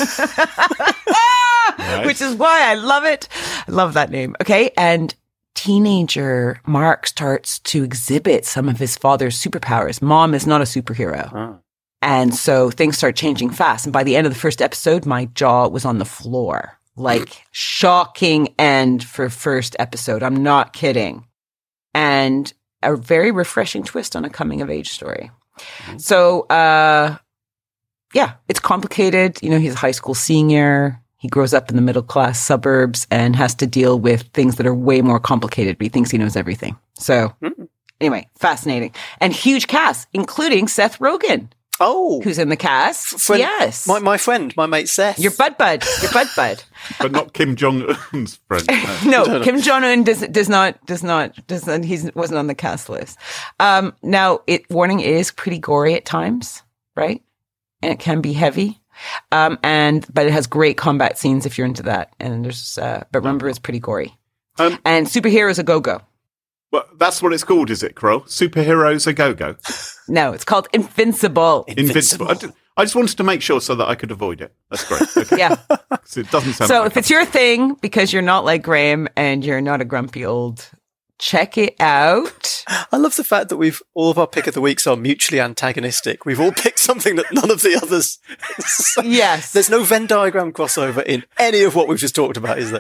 Nice. Which is why I love it. I love that name. Okay. And teenager Mark starts to exhibit some of his father's superpowers. Mom is not a superhero. Oh. And so things start changing fast. And by the end of the first episode, my jaw was on the floor. Like shocking end for first episode. I'm not kidding. And a very refreshing twist on a coming of age story. Mm-hmm. So, uh, yeah, it's complicated. You know, he's a high school senior. He grows up in the middle class suburbs and has to deal with things that are way more complicated, but he thinks he knows everything. So mm-hmm. anyway, fascinating. And huge cast, including Seth Rogen. Oh. Who's in the cast. Friend, yes. My, my friend, my mate Seth. Your bud bud. Your bud bud. But not Kim Jong-un's friend. No, no Kim Jong-un does, does not, does not, does not, he wasn't on the cast list. Um, now, it warning is pretty gory at times, right? And it can be heavy. Um, and, but it has great combat scenes if you're into that. And there's, uh, but remember, it's pretty gory. Um, and superheroes a go-go. Well, that's what it's called, is it, Crow? Superheroes a go-go? No, it's called Invincible. Invincible. I, did, I just wanted to make sure so that I could avoid it. That's great. Okay. Yeah. So it doesn't sound So like if it's your thing, because you're not like Graham and you're not a grumpy old, check it out. I love the fact that we've, all of our pick of the weeks are mutually antagonistic. We've all picked something that none of the others. Yes. There's no Venn diagram crossover in any of what we've just talked about, is there?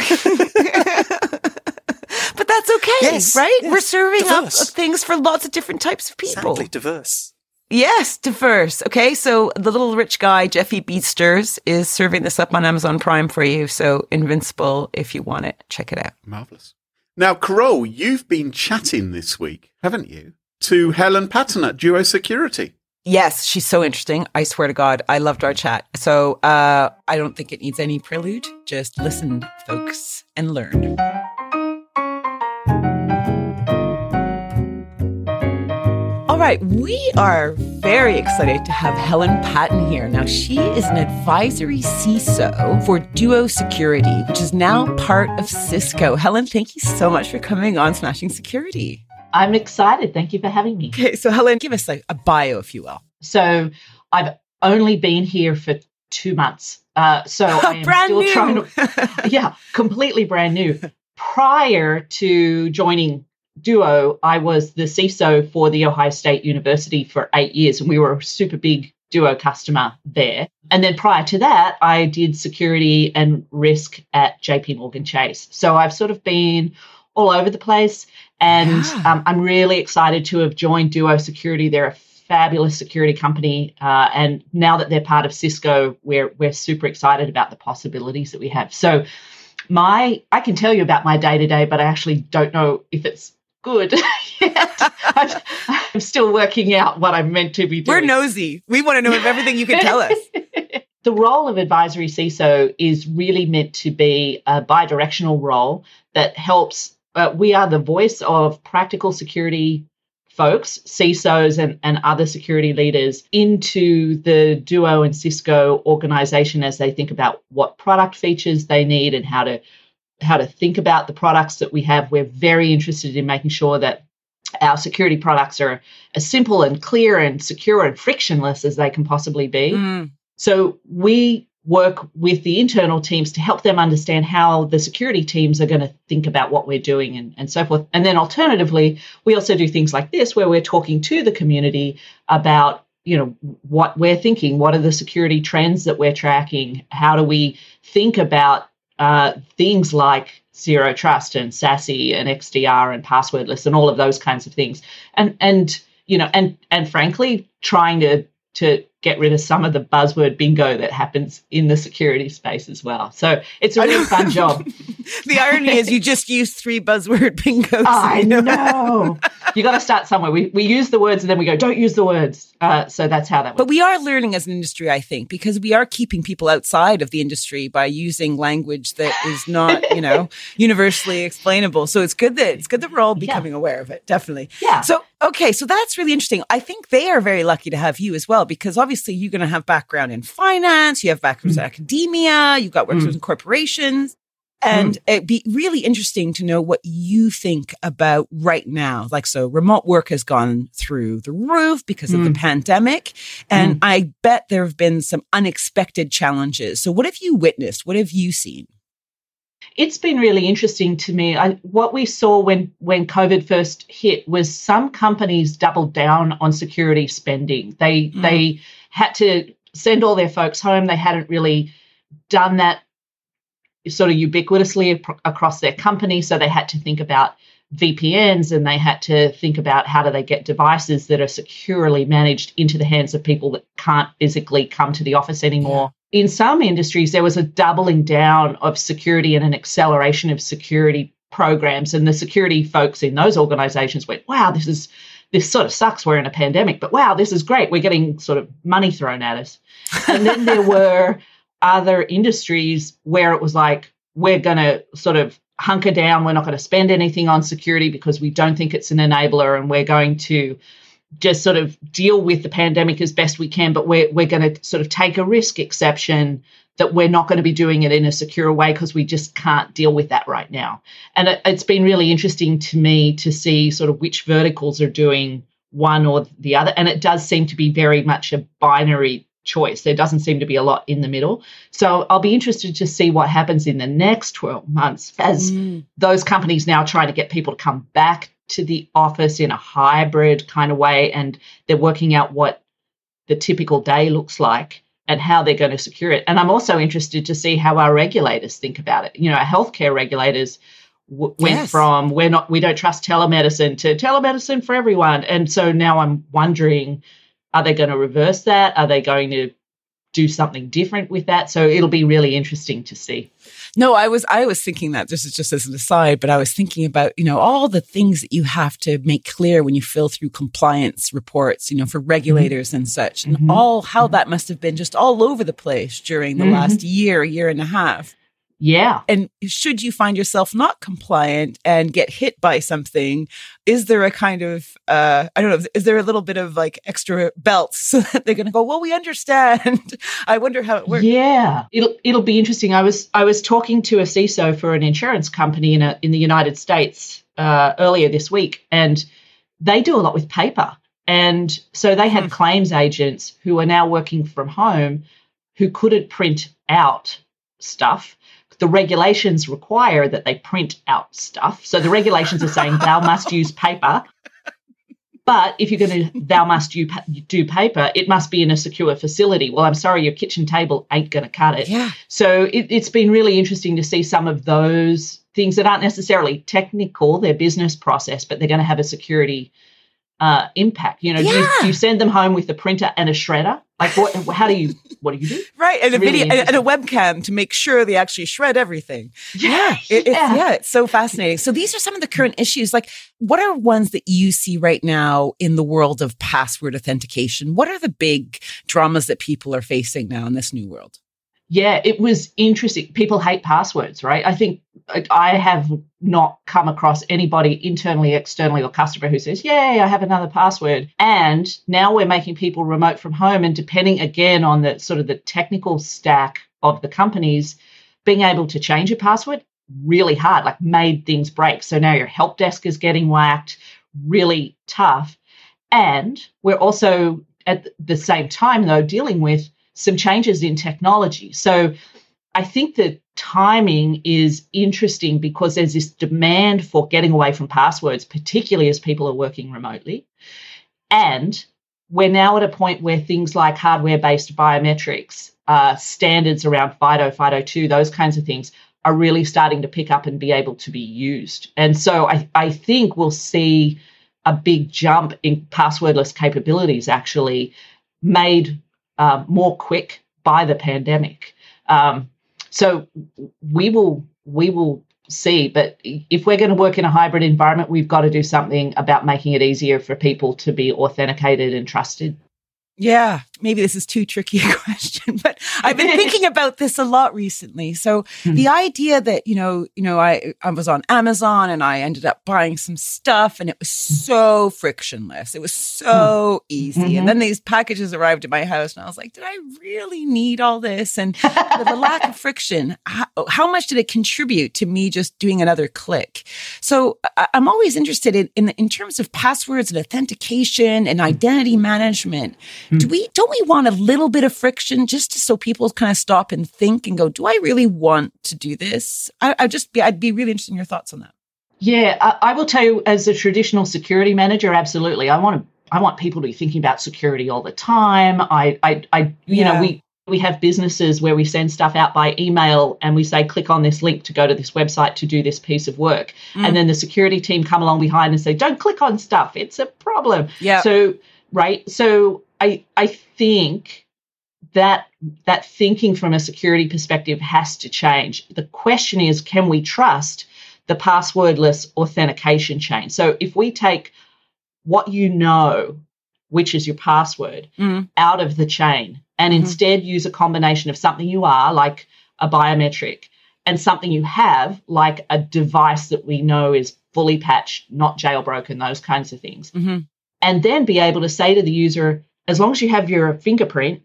But that's okay, yes, right? Yes. We're serving diverse. up things for lots of different types of people. Exactly, diverse. Yes, diverse. Okay, so the little rich guy, Jeffy Beasters, is serving this up on Amazon Prime for you. So Invincible, if you want it, check it out. Marvellous. Now, Carole, you've been chatting this week, haven't you, to Helen Patton at Duo Security. Yes, she's so interesting. I swear to God, I loved our chat. So uh, I don't think it needs any prelude. Just listen, folks, and learn. All right, we are very excited to have Helen Patton here. Now, she is an advisory C I S O for Duo Security, which is now part of Cisco. Helen, thank you so much for coming on Smashing Security. I'm excited. Thank you for having me. Okay, so Helen, give us a, a bio, if you will. So I've only been here for two months. Uh, so I am brand still new. trying to, yeah, completely brand new. Prior to joining Duo, I was the C I S O for the Ohio State University for eight years, and we were a super big Duo customer there. And then prior to that, I did security and risk at J P Morgan Chase. So I've sort of been all over the place, and Yeah. um, I'm really excited to have joined Duo Security. They're a fabulous security company, uh, and now that they're part of Cisco, we're we're super excited about the possibilities that we have. So my I can tell you about my day-to-day, but I actually don't know if it's good yet. I'm, I'm still working out what I'm meant to be doing. We're nosy. We want to know everything you can tell us. The role of advisory C I S O is really meant to be a bidirectional role that helps. Uh, we are the voice of practical security folks, C I S Os and, and other security leaders into the Duo and Cisco organization as they think about what product features they need and how to how to think about the products that we have. We're very interested in making sure that our security products are as simple and clear and secure and frictionless as they can possibly be. Mm. So we work with the internal teams to help them understand how the security teams are going to think about what we're doing and, and so forth. And then alternatively, we also do things like this where we're talking to the community about, you know, what we're thinking, what are the security trends that we're tracking, how do we think about uh, things like Zero Trust and SASE and X D R and passwordless and all of those kinds of things. And, and you know, and and frankly, trying to to get rid of some of the buzzword bingo that happens in the security space as well. So it's a really fun job. The irony is you just used three buzzword bingos. I you know? know. You got to start somewhere. We we use the words and then we go, don't use the words. Uh, so that's how that works. But we are learning as an industry, I think, because we are keeping people outside of the industry by using language that is not, you know, universally explainable. So it's good that it's good that we're all becoming yeah. aware of it. Definitely. Yeah. So, okay. So that's really interesting. I think they are very lucky to have you as well, because obviously you're going to have background in finance, you have background mm. in academia, you've got works mm. in corporations. And mm. it'd be really interesting to know what you think about right now. Like, so remote work has gone through the roof because of mm. the pandemic. And mm. I bet there have been some unexpected challenges. So what have you witnessed? What have you seen? It's been really interesting to me. I, what we saw when, when COVID first hit was some companies doubled down on security spending. They, mm. they had to send all their folks home. They hadn't really done that sort of ubiquitously ap- across their company. So they had to think about V P Ns and they had to think about how do they get devices that are securely managed into the hands of people that can't physically come to the office anymore. Yeah. In some industries, there was a doubling down of security and an acceleration of security programs. And the security folks in those organizations went, wow, this is this sort of sucks. We're in a pandemic, but wow, this is great. We're getting sort of money thrown at us. And then there were other industries where it was like, we're going to sort of hunker down. We're not going to spend anything on security because we don't think it's an enabler, and we're going to just sort of deal with the pandemic as best we can, but we're, we're going to sort of take a risk exception that we're not going to be doing it in a secure way because we just can't deal with that right now. And it, it's been really interesting to me to see sort of which verticals are doing one or the other. And it does seem to be very much a binary choice. There doesn't seem to be a lot in the middle. So I'll be interested to see what happens in the next twelve months as mm. those companies now try to get people to come back to the office in a hybrid kind of way, and they're working out what the typical day looks like and how they're going to secure it. And I'm also interested to see how our regulators think about it. You know, our healthcare regulators w- went yes. from we're not, we don't trust telemedicine to telemedicine for everyone. And so now I'm wondering, are they going to reverse that? Are they going to do something different with that? So it'll be really interesting to see. No, I was I was thinking that, this is just as an aside, but I was thinking about, you know, all the things that you have to make clear when you fill through compliance reports, you know, for regulators mm-hmm. and such, and mm-hmm. all how mm-hmm. that must have been just all over the place during the mm-hmm. last year, year and a half. Yeah. And should you find yourself not compliant and get hit by something, is there a kind of, uh, I don't know, is there a little bit of like extra belts so that they're going to go, well, we understand. I wonder how it works. Yeah, it'll it'll be interesting. I was I was talking to a C I S O for an insurance company in a, in the United States uh, earlier this week, and they do a lot with paper. And so they had hmm. claims agents who are now working from home, who couldn't print out stuff. The regulations require that they print out stuff. So the regulations are saying thou must use paper. But if you're going to, thou must do, do paper, it must be in a secure facility. Well, I'm sorry, your kitchen table ain't going to cut it. Yeah. So it, it's been really interesting to see some of those things that aren't necessarily technical, their business process, but they're going to have a security uh, impact. You know, Yeah. do, you, do you send them home with a printer and a shredder? Like, what? How do you? What do you do? Right, and a Really video and a webcam to make sure they actually shred everything. Yeah, It, it's, yeah. yeah, it's so fascinating. So these are some of the current issues. Like, what are ones that you see right now in the world of password authentication? What are the big dramas that people are facing now in this new world? Yeah, it was interesting. People hate passwords, right? I think I have not come across anybody internally, externally, or customer who says, yay, I have another password. And now we're making people remote from home. And depending, again, on the sort of the technical stack of the companies, being able to change a password, really hard, like made things break. So now your help desk is getting whacked, really tough. And we're also at the same time, though, dealing with some changes in technology. So I think the timing is interesting because there's this demand for getting away from passwords, particularly as people are working remotely. And we're now at a point where things like hardware-based biometrics, uh, standards around FIDO, FIDO two, those kinds of things are really starting to pick up and be able to be used. And so I, I think we'll see a big jump in passwordless capabilities actually made Uh, more quick by the pandemic. Um, so we will we will see. But if we're going to work in a hybrid environment, we've got to do something about making it easier for people to be authenticated and trusted. Yeah, maybe this is too tricky a question, but I've been thinking about this a lot recently. So Hmm. the idea that, you know, you know, I, I was on Amazon and I ended up buying some stuff and it was so frictionless. It was so easy. Mhm. And then these packages arrived at my house and I was like, did I really need all this? And the, the lack of friction, how, how much did it contribute to me just doing another click? So I, I'm always interested in, in, in terms of passwords and authentication and identity management. Do we, don't we want a little bit of friction just to, so people kind of stop and think and go, do I really want to do this? I, I'd just be, I'd be really interested in your thoughts on that. Yeah, I, I will tell you, as a traditional security manager, absolutely. I want to, I want people to be thinking about security all the time. I, I, I you Yeah. know, we, we have businesses where we send stuff out by email and we say, click on this link to go to this website to do this piece of work. Mm. And then the security team come along behind and say, don't click on stuff. It's a problem. Yeah. So, right. So I, I think that that thinking from a security perspective has to change. The question is, can we trust the passwordless authentication chain? So if we take what you know, which is your password, Mm. out of the chain and Mhm. instead use a combination of something you are, like a biometric, and something you have, like a device that we know is fully patched, not jailbroken, those kinds of things. Mm-hmm. And then be able to say to the user, as long as you have your fingerprint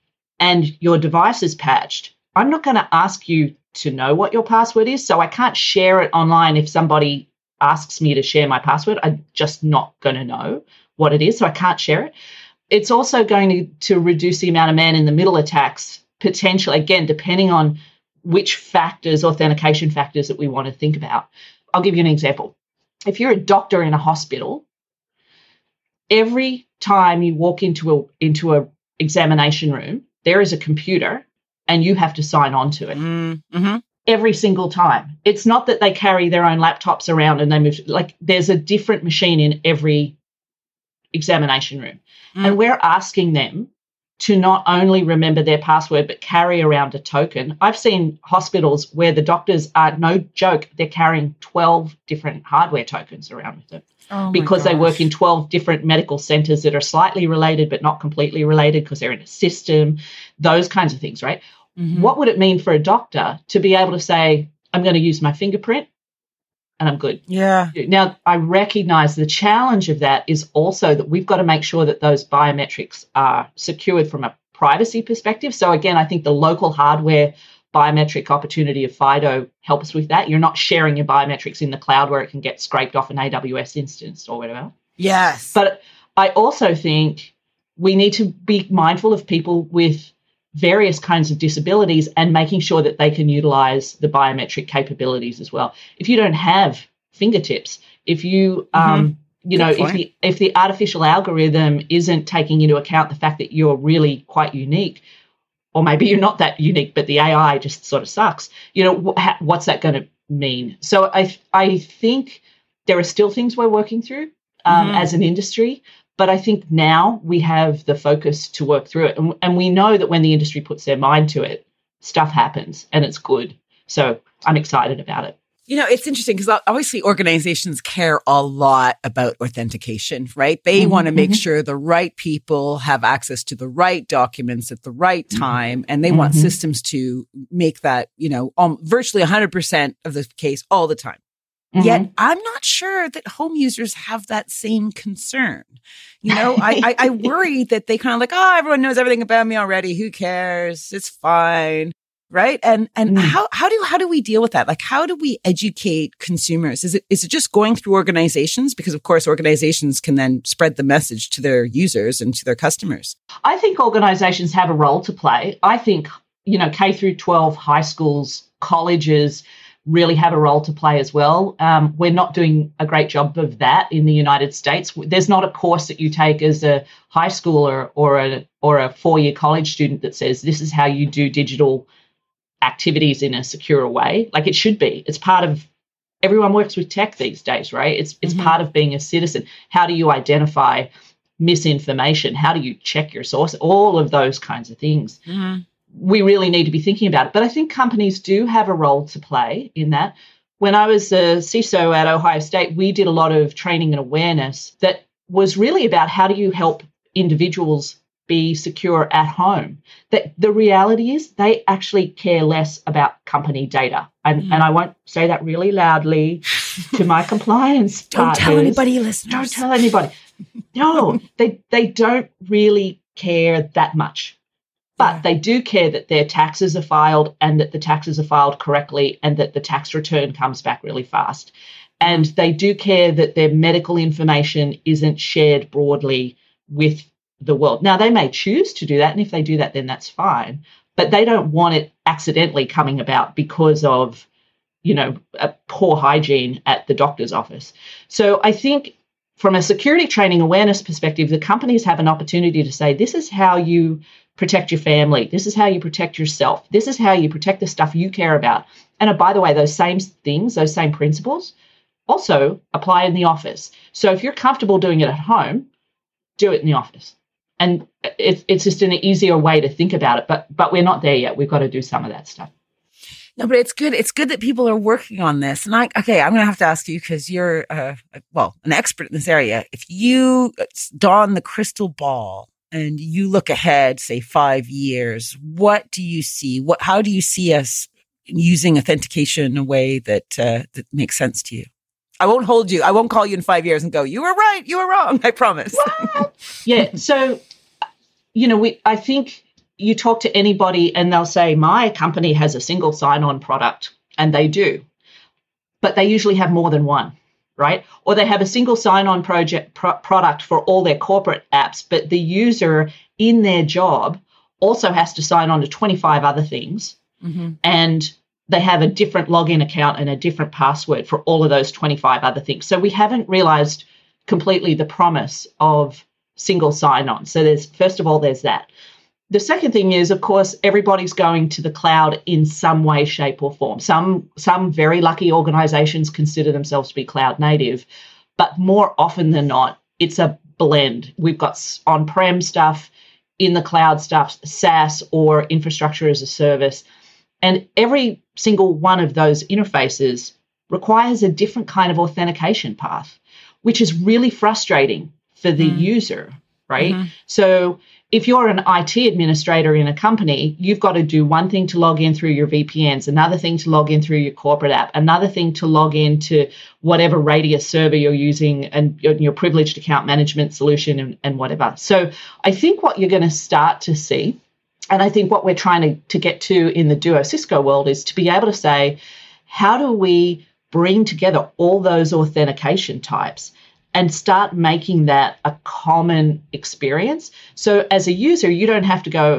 and your device is patched, I'm not going to ask you to know what your password is. So I can't share it online if somebody asks me to share my password. I'm just not going to know what it is. So I can't share it. It's also going to, to reduce the amount of man-in-the-middle attacks, potentially, again, depending on which factors, authentication factors that we want to think about. I'll give you an example. If you're a doctor in a hospital, every time you walk into a into a examination room, there is a computer and you have to sign on to it. Mm-hmm. Every single time. It's not that they carry their own laptops around and they move, like there's a different machine in every examination room. Mm. And we're asking them to not only remember their password, but carry around a token. I've seen hospitals where the doctors are, no joke, they're carrying twelve different hardware tokens around with them. Oh my Because they work gosh. in twelve different medical centers that are slightly related but not completely related because they're in a system, those kinds of things, right? Mhm. What would it mean for a doctor to be able to say, I'm going to use my fingerprint and I'm good? Yeah. Now, I recognize the challenge of that is also that we've got to make sure that those biometrics are secured from a privacy perspective. So again, I think the local hardware biometric opportunity of FIDO helps with that. You're not sharing your biometrics in the cloud where it can get scraped off an A W S instance or whatever. Yes. But I also think we need to be mindful of people with various kinds of disabilities and making sure that they can utilize the biometric capabilities as well. If you don't have fingertips, if you, um, mm-hmm. you know, if the, if the artificial algorithm isn't taking into account the fact that you're really quite unique, or maybe you're not that unique, but the A I just sort of sucks, you know, wh- what's that going to mean? So I, I think there are still things we're working through um, mm-hmm. as an industry. But I think now we have the focus to work through it. And, and we know that when the industry puts their mind to it, stuff happens and it's good. So I'm excited about it. You know, it's interesting because obviously organizations care a lot about authentication, right? They mm-hmm, want to make mm-hmm. sure the right people have access to the right documents at the right time. And they mm-hmm. want systems to make that, you know, um, virtually one hundred percent of the case all the time. Mm-hmm. Yet I'm not sure that home users have that same concern. You know, I, I, I worry that they kind of like, oh, everyone knows everything about me already. Who cares? It's fine. Right. And, and mm. how, how do, how do we deal with that? Like, how do we educate consumers? Is it, is it just going through organizations? Because of course, organizations can then spread the message to their users and to their customers. I think organizations have a role to play. I think, you know, K through twelve, high schools, colleges, really have a role to play as well. Um, we're not doing a great job of that in the United States. There's not a course that you take as a high schooler or a or a four-year college student that says this is how you do digital activities in a secure way. Like it should be. It's part of, everyone works with tech these days, right? It's it's mm-hmm. part of being a citizen. How do you identify misinformation? How do you check your source? All of those kinds of things. Mm-hmm. We really need to be thinking about it. But I think companies do have a role to play in that. When I was a C I S O at Ohio State, we did a lot of training and awareness that was really about how do you help individuals be secure at home. That the reality is they actually care less about company data. And, mm. and I won't say that really loudly to my compliance Don't partners. tell anybody, listeners. Don't tell anybody. No, they, they don't really care that much. But they do care that their taxes are filed and that the taxes are filed correctly and that the tax return comes back really fast. And they do care that their medical information isn't shared broadly with the world. Now, they may choose to do that, and if they do that, then that's fine. But they don't want it accidentally coming about because of, you know, a poor hygiene at the doctor's office. So I think from a security training awareness perspective, the companies have an opportunity to say, this is how you protect your family. This is how you protect yourself. This is how you protect the stuff you care about. And uh, by the way, those same things, those same principles also apply in the office. So if you're comfortable doing it at home, do it in the office. And it's it's just an easier way to think about it. But but we're not there yet. We've got to do some of that stuff. No, but it's good. It's good that people are working on this. And I, okay, I'm going to have to ask you because you're, uh, well, an expert in this area. If you don the crystal ball and you look ahead, say five years, what do you see? What, how do you see us using authentication in a way that, uh, that makes sense to you? I won't hold you. I won't call you in five years and go, you were right. You were wrong. I promise. Yeah. So, you know, we, I think you talk to anybody and they'll say, my company has a single sign-on product, and they do, but they usually have more than one, right? Or they have a single sign-on project pro- product for all their corporate apps, but the user in their job also has to sign on to twenty-five other things. Mm-hmm. And they have a different login account and a different password for all of those twenty-five other things. So we haven't realized completely the promise of single sign-on. So there's, first of all, there's that. The second thing is, of course, everybody's going to the cloud in some way, shape, or form. Some some very lucky organizations consider themselves to be cloud native, but more often than not, it's a blend. We've got on-prem stuff, in the cloud stuff, SaaS or infrastructure as a service. And every single one of those interfaces requires a different kind of authentication path, which is really frustrating for the mm. user, right? Mm-hmm. So if you're an I T administrator in a company, you've got to do one thing to log in through your V P Ns, another thing to log in through your corporate app, another thing to log into whatever Radius server you're using and your privileged account management solution and, and whatever. So I think what you're going to start to see, and I think what we're trying to, to get to in the Duo Cisco world, is to be able to say, how do we bring together all those authentication types and start making that a common experience? So as a user, you don't have to go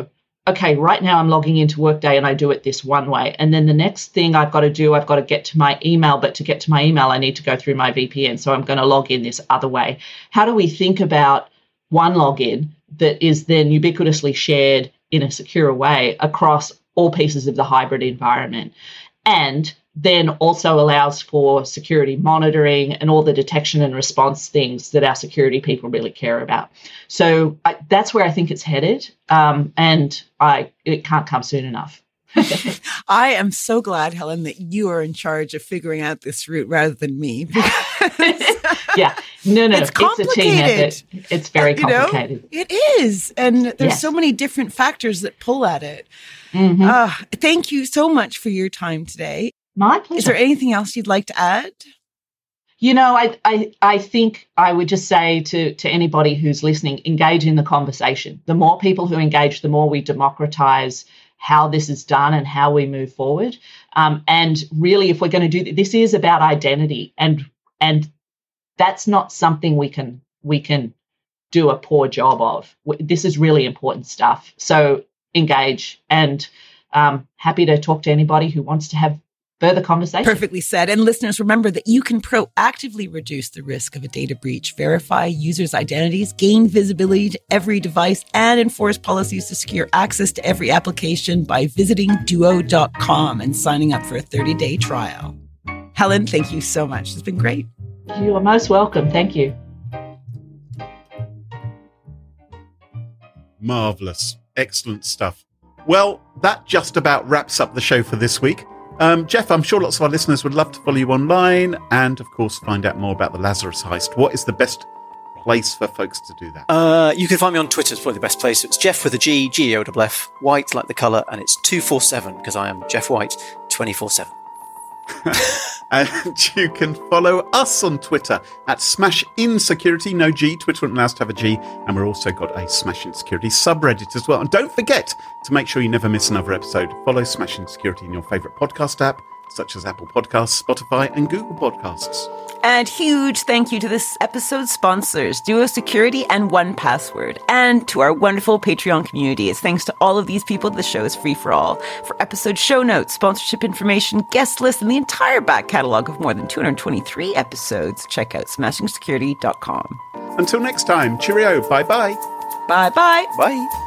okay, right now I'm logging into Workday and I do it this one way. And then the next thing I've got to do, I've got to get to my email, but to get to my email, I need to go through my V P N. So I'm going to log in this other way. How do we think about one login that is then ubiquitously shared in a secure way across all pieces of the hybrid environment? And then also allows for security monitoring and all the detection and response things that our security people really care about. So I, that's where I think it's headed, um, and I it can't come soon enough. I am so glad, Helen, that you are in charge of figuring out this route rather than me. yeah, no, no, it's, it's a team effort. It's very complicated. You know, it is, and there's yes. so many different factors that pull at it. Mm-hmm. Uh, thank you so much for your time today. My pleasure. Is there anything else you'd like to add? You know, I I, I think I would just say to, to anybody who's listening, engage in the conversation. The more people who engage, the more we democratize how this is done and how we move forward. Um, and really, if we're going to do this, is about identity, and and that's not something we can we can do a poor job of. This is really important stuff. So engage, and um, happy to talk to anybody who wants to have further conversation. Perfectly said. And listeners, remember that you can proactively reduce the risk of a data breach, verify users' identities, gain visibility to every device, and enforce policies to secure access to every application by visiting duo dot com and signing up for a thirty-day trial. Helen, thank you so much. It's been great. You are most welcome. Thank you. Marvellous. Excellent stuff. Well, that just about wraps up the show for this week. Um, Jeff, I'm sure lots of our listeners would love to follow you online and, of course, find out more about the Lazarus Heist. What is the best place for folks to do that? Uh, you can find me on Twitter. It's probably the best place. It's Jeff with a G, G E O F F, White like the colour, and it's two forty-seven because I am Jeff White, twenty-four seven. And you can follow us on Twitter at Smash In Security, no G. Twitter won't allow us to have a G. And we've also got a Smash In Security subreddit as well. And don't forget to make sure you never miss another episode. Follow Smash In Security in your favourite podcast app, such as Apple Podcasts, Spotify, and Google Podcasts. And huge thank you to this episode's sponsors, Duo Security and one Password, and to our wonderful Patreon community. It's thanks to all of these people the show is free for all. For episode show notes, sponsorship information, guest lists, and the entire back catalog of more than two hundred twenty-three episodes, check out smashing security dot com. Until next time, cheerio, bye-bye. Bye-bye. Bye.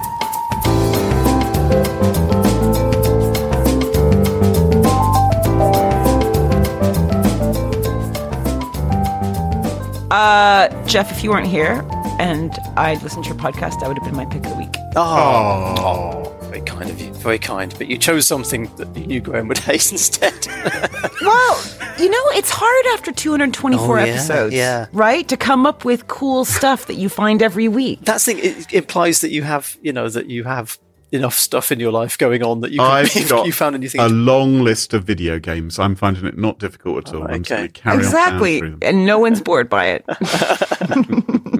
Uh, Jeff, if you weren't here and I'd listened to your podcast, that would have been my pick of the week. Oh, oh, very kind of you. Very kind. But you chose something that you knew Graham would hate instead. Well, you know, it's hard after two hundred twenty-four oh, yeah, episodes, yeah. right? To come up with cool stuff that you find every week. That's the thing. It implies that you have, you know, that you have enough stuff in your life going on that you I've could, got you found anything. A long list of video games. I'm finding it not difficult at all. Oh, okay. I'm just going to carry exactly. on through them. And no one's bored by it.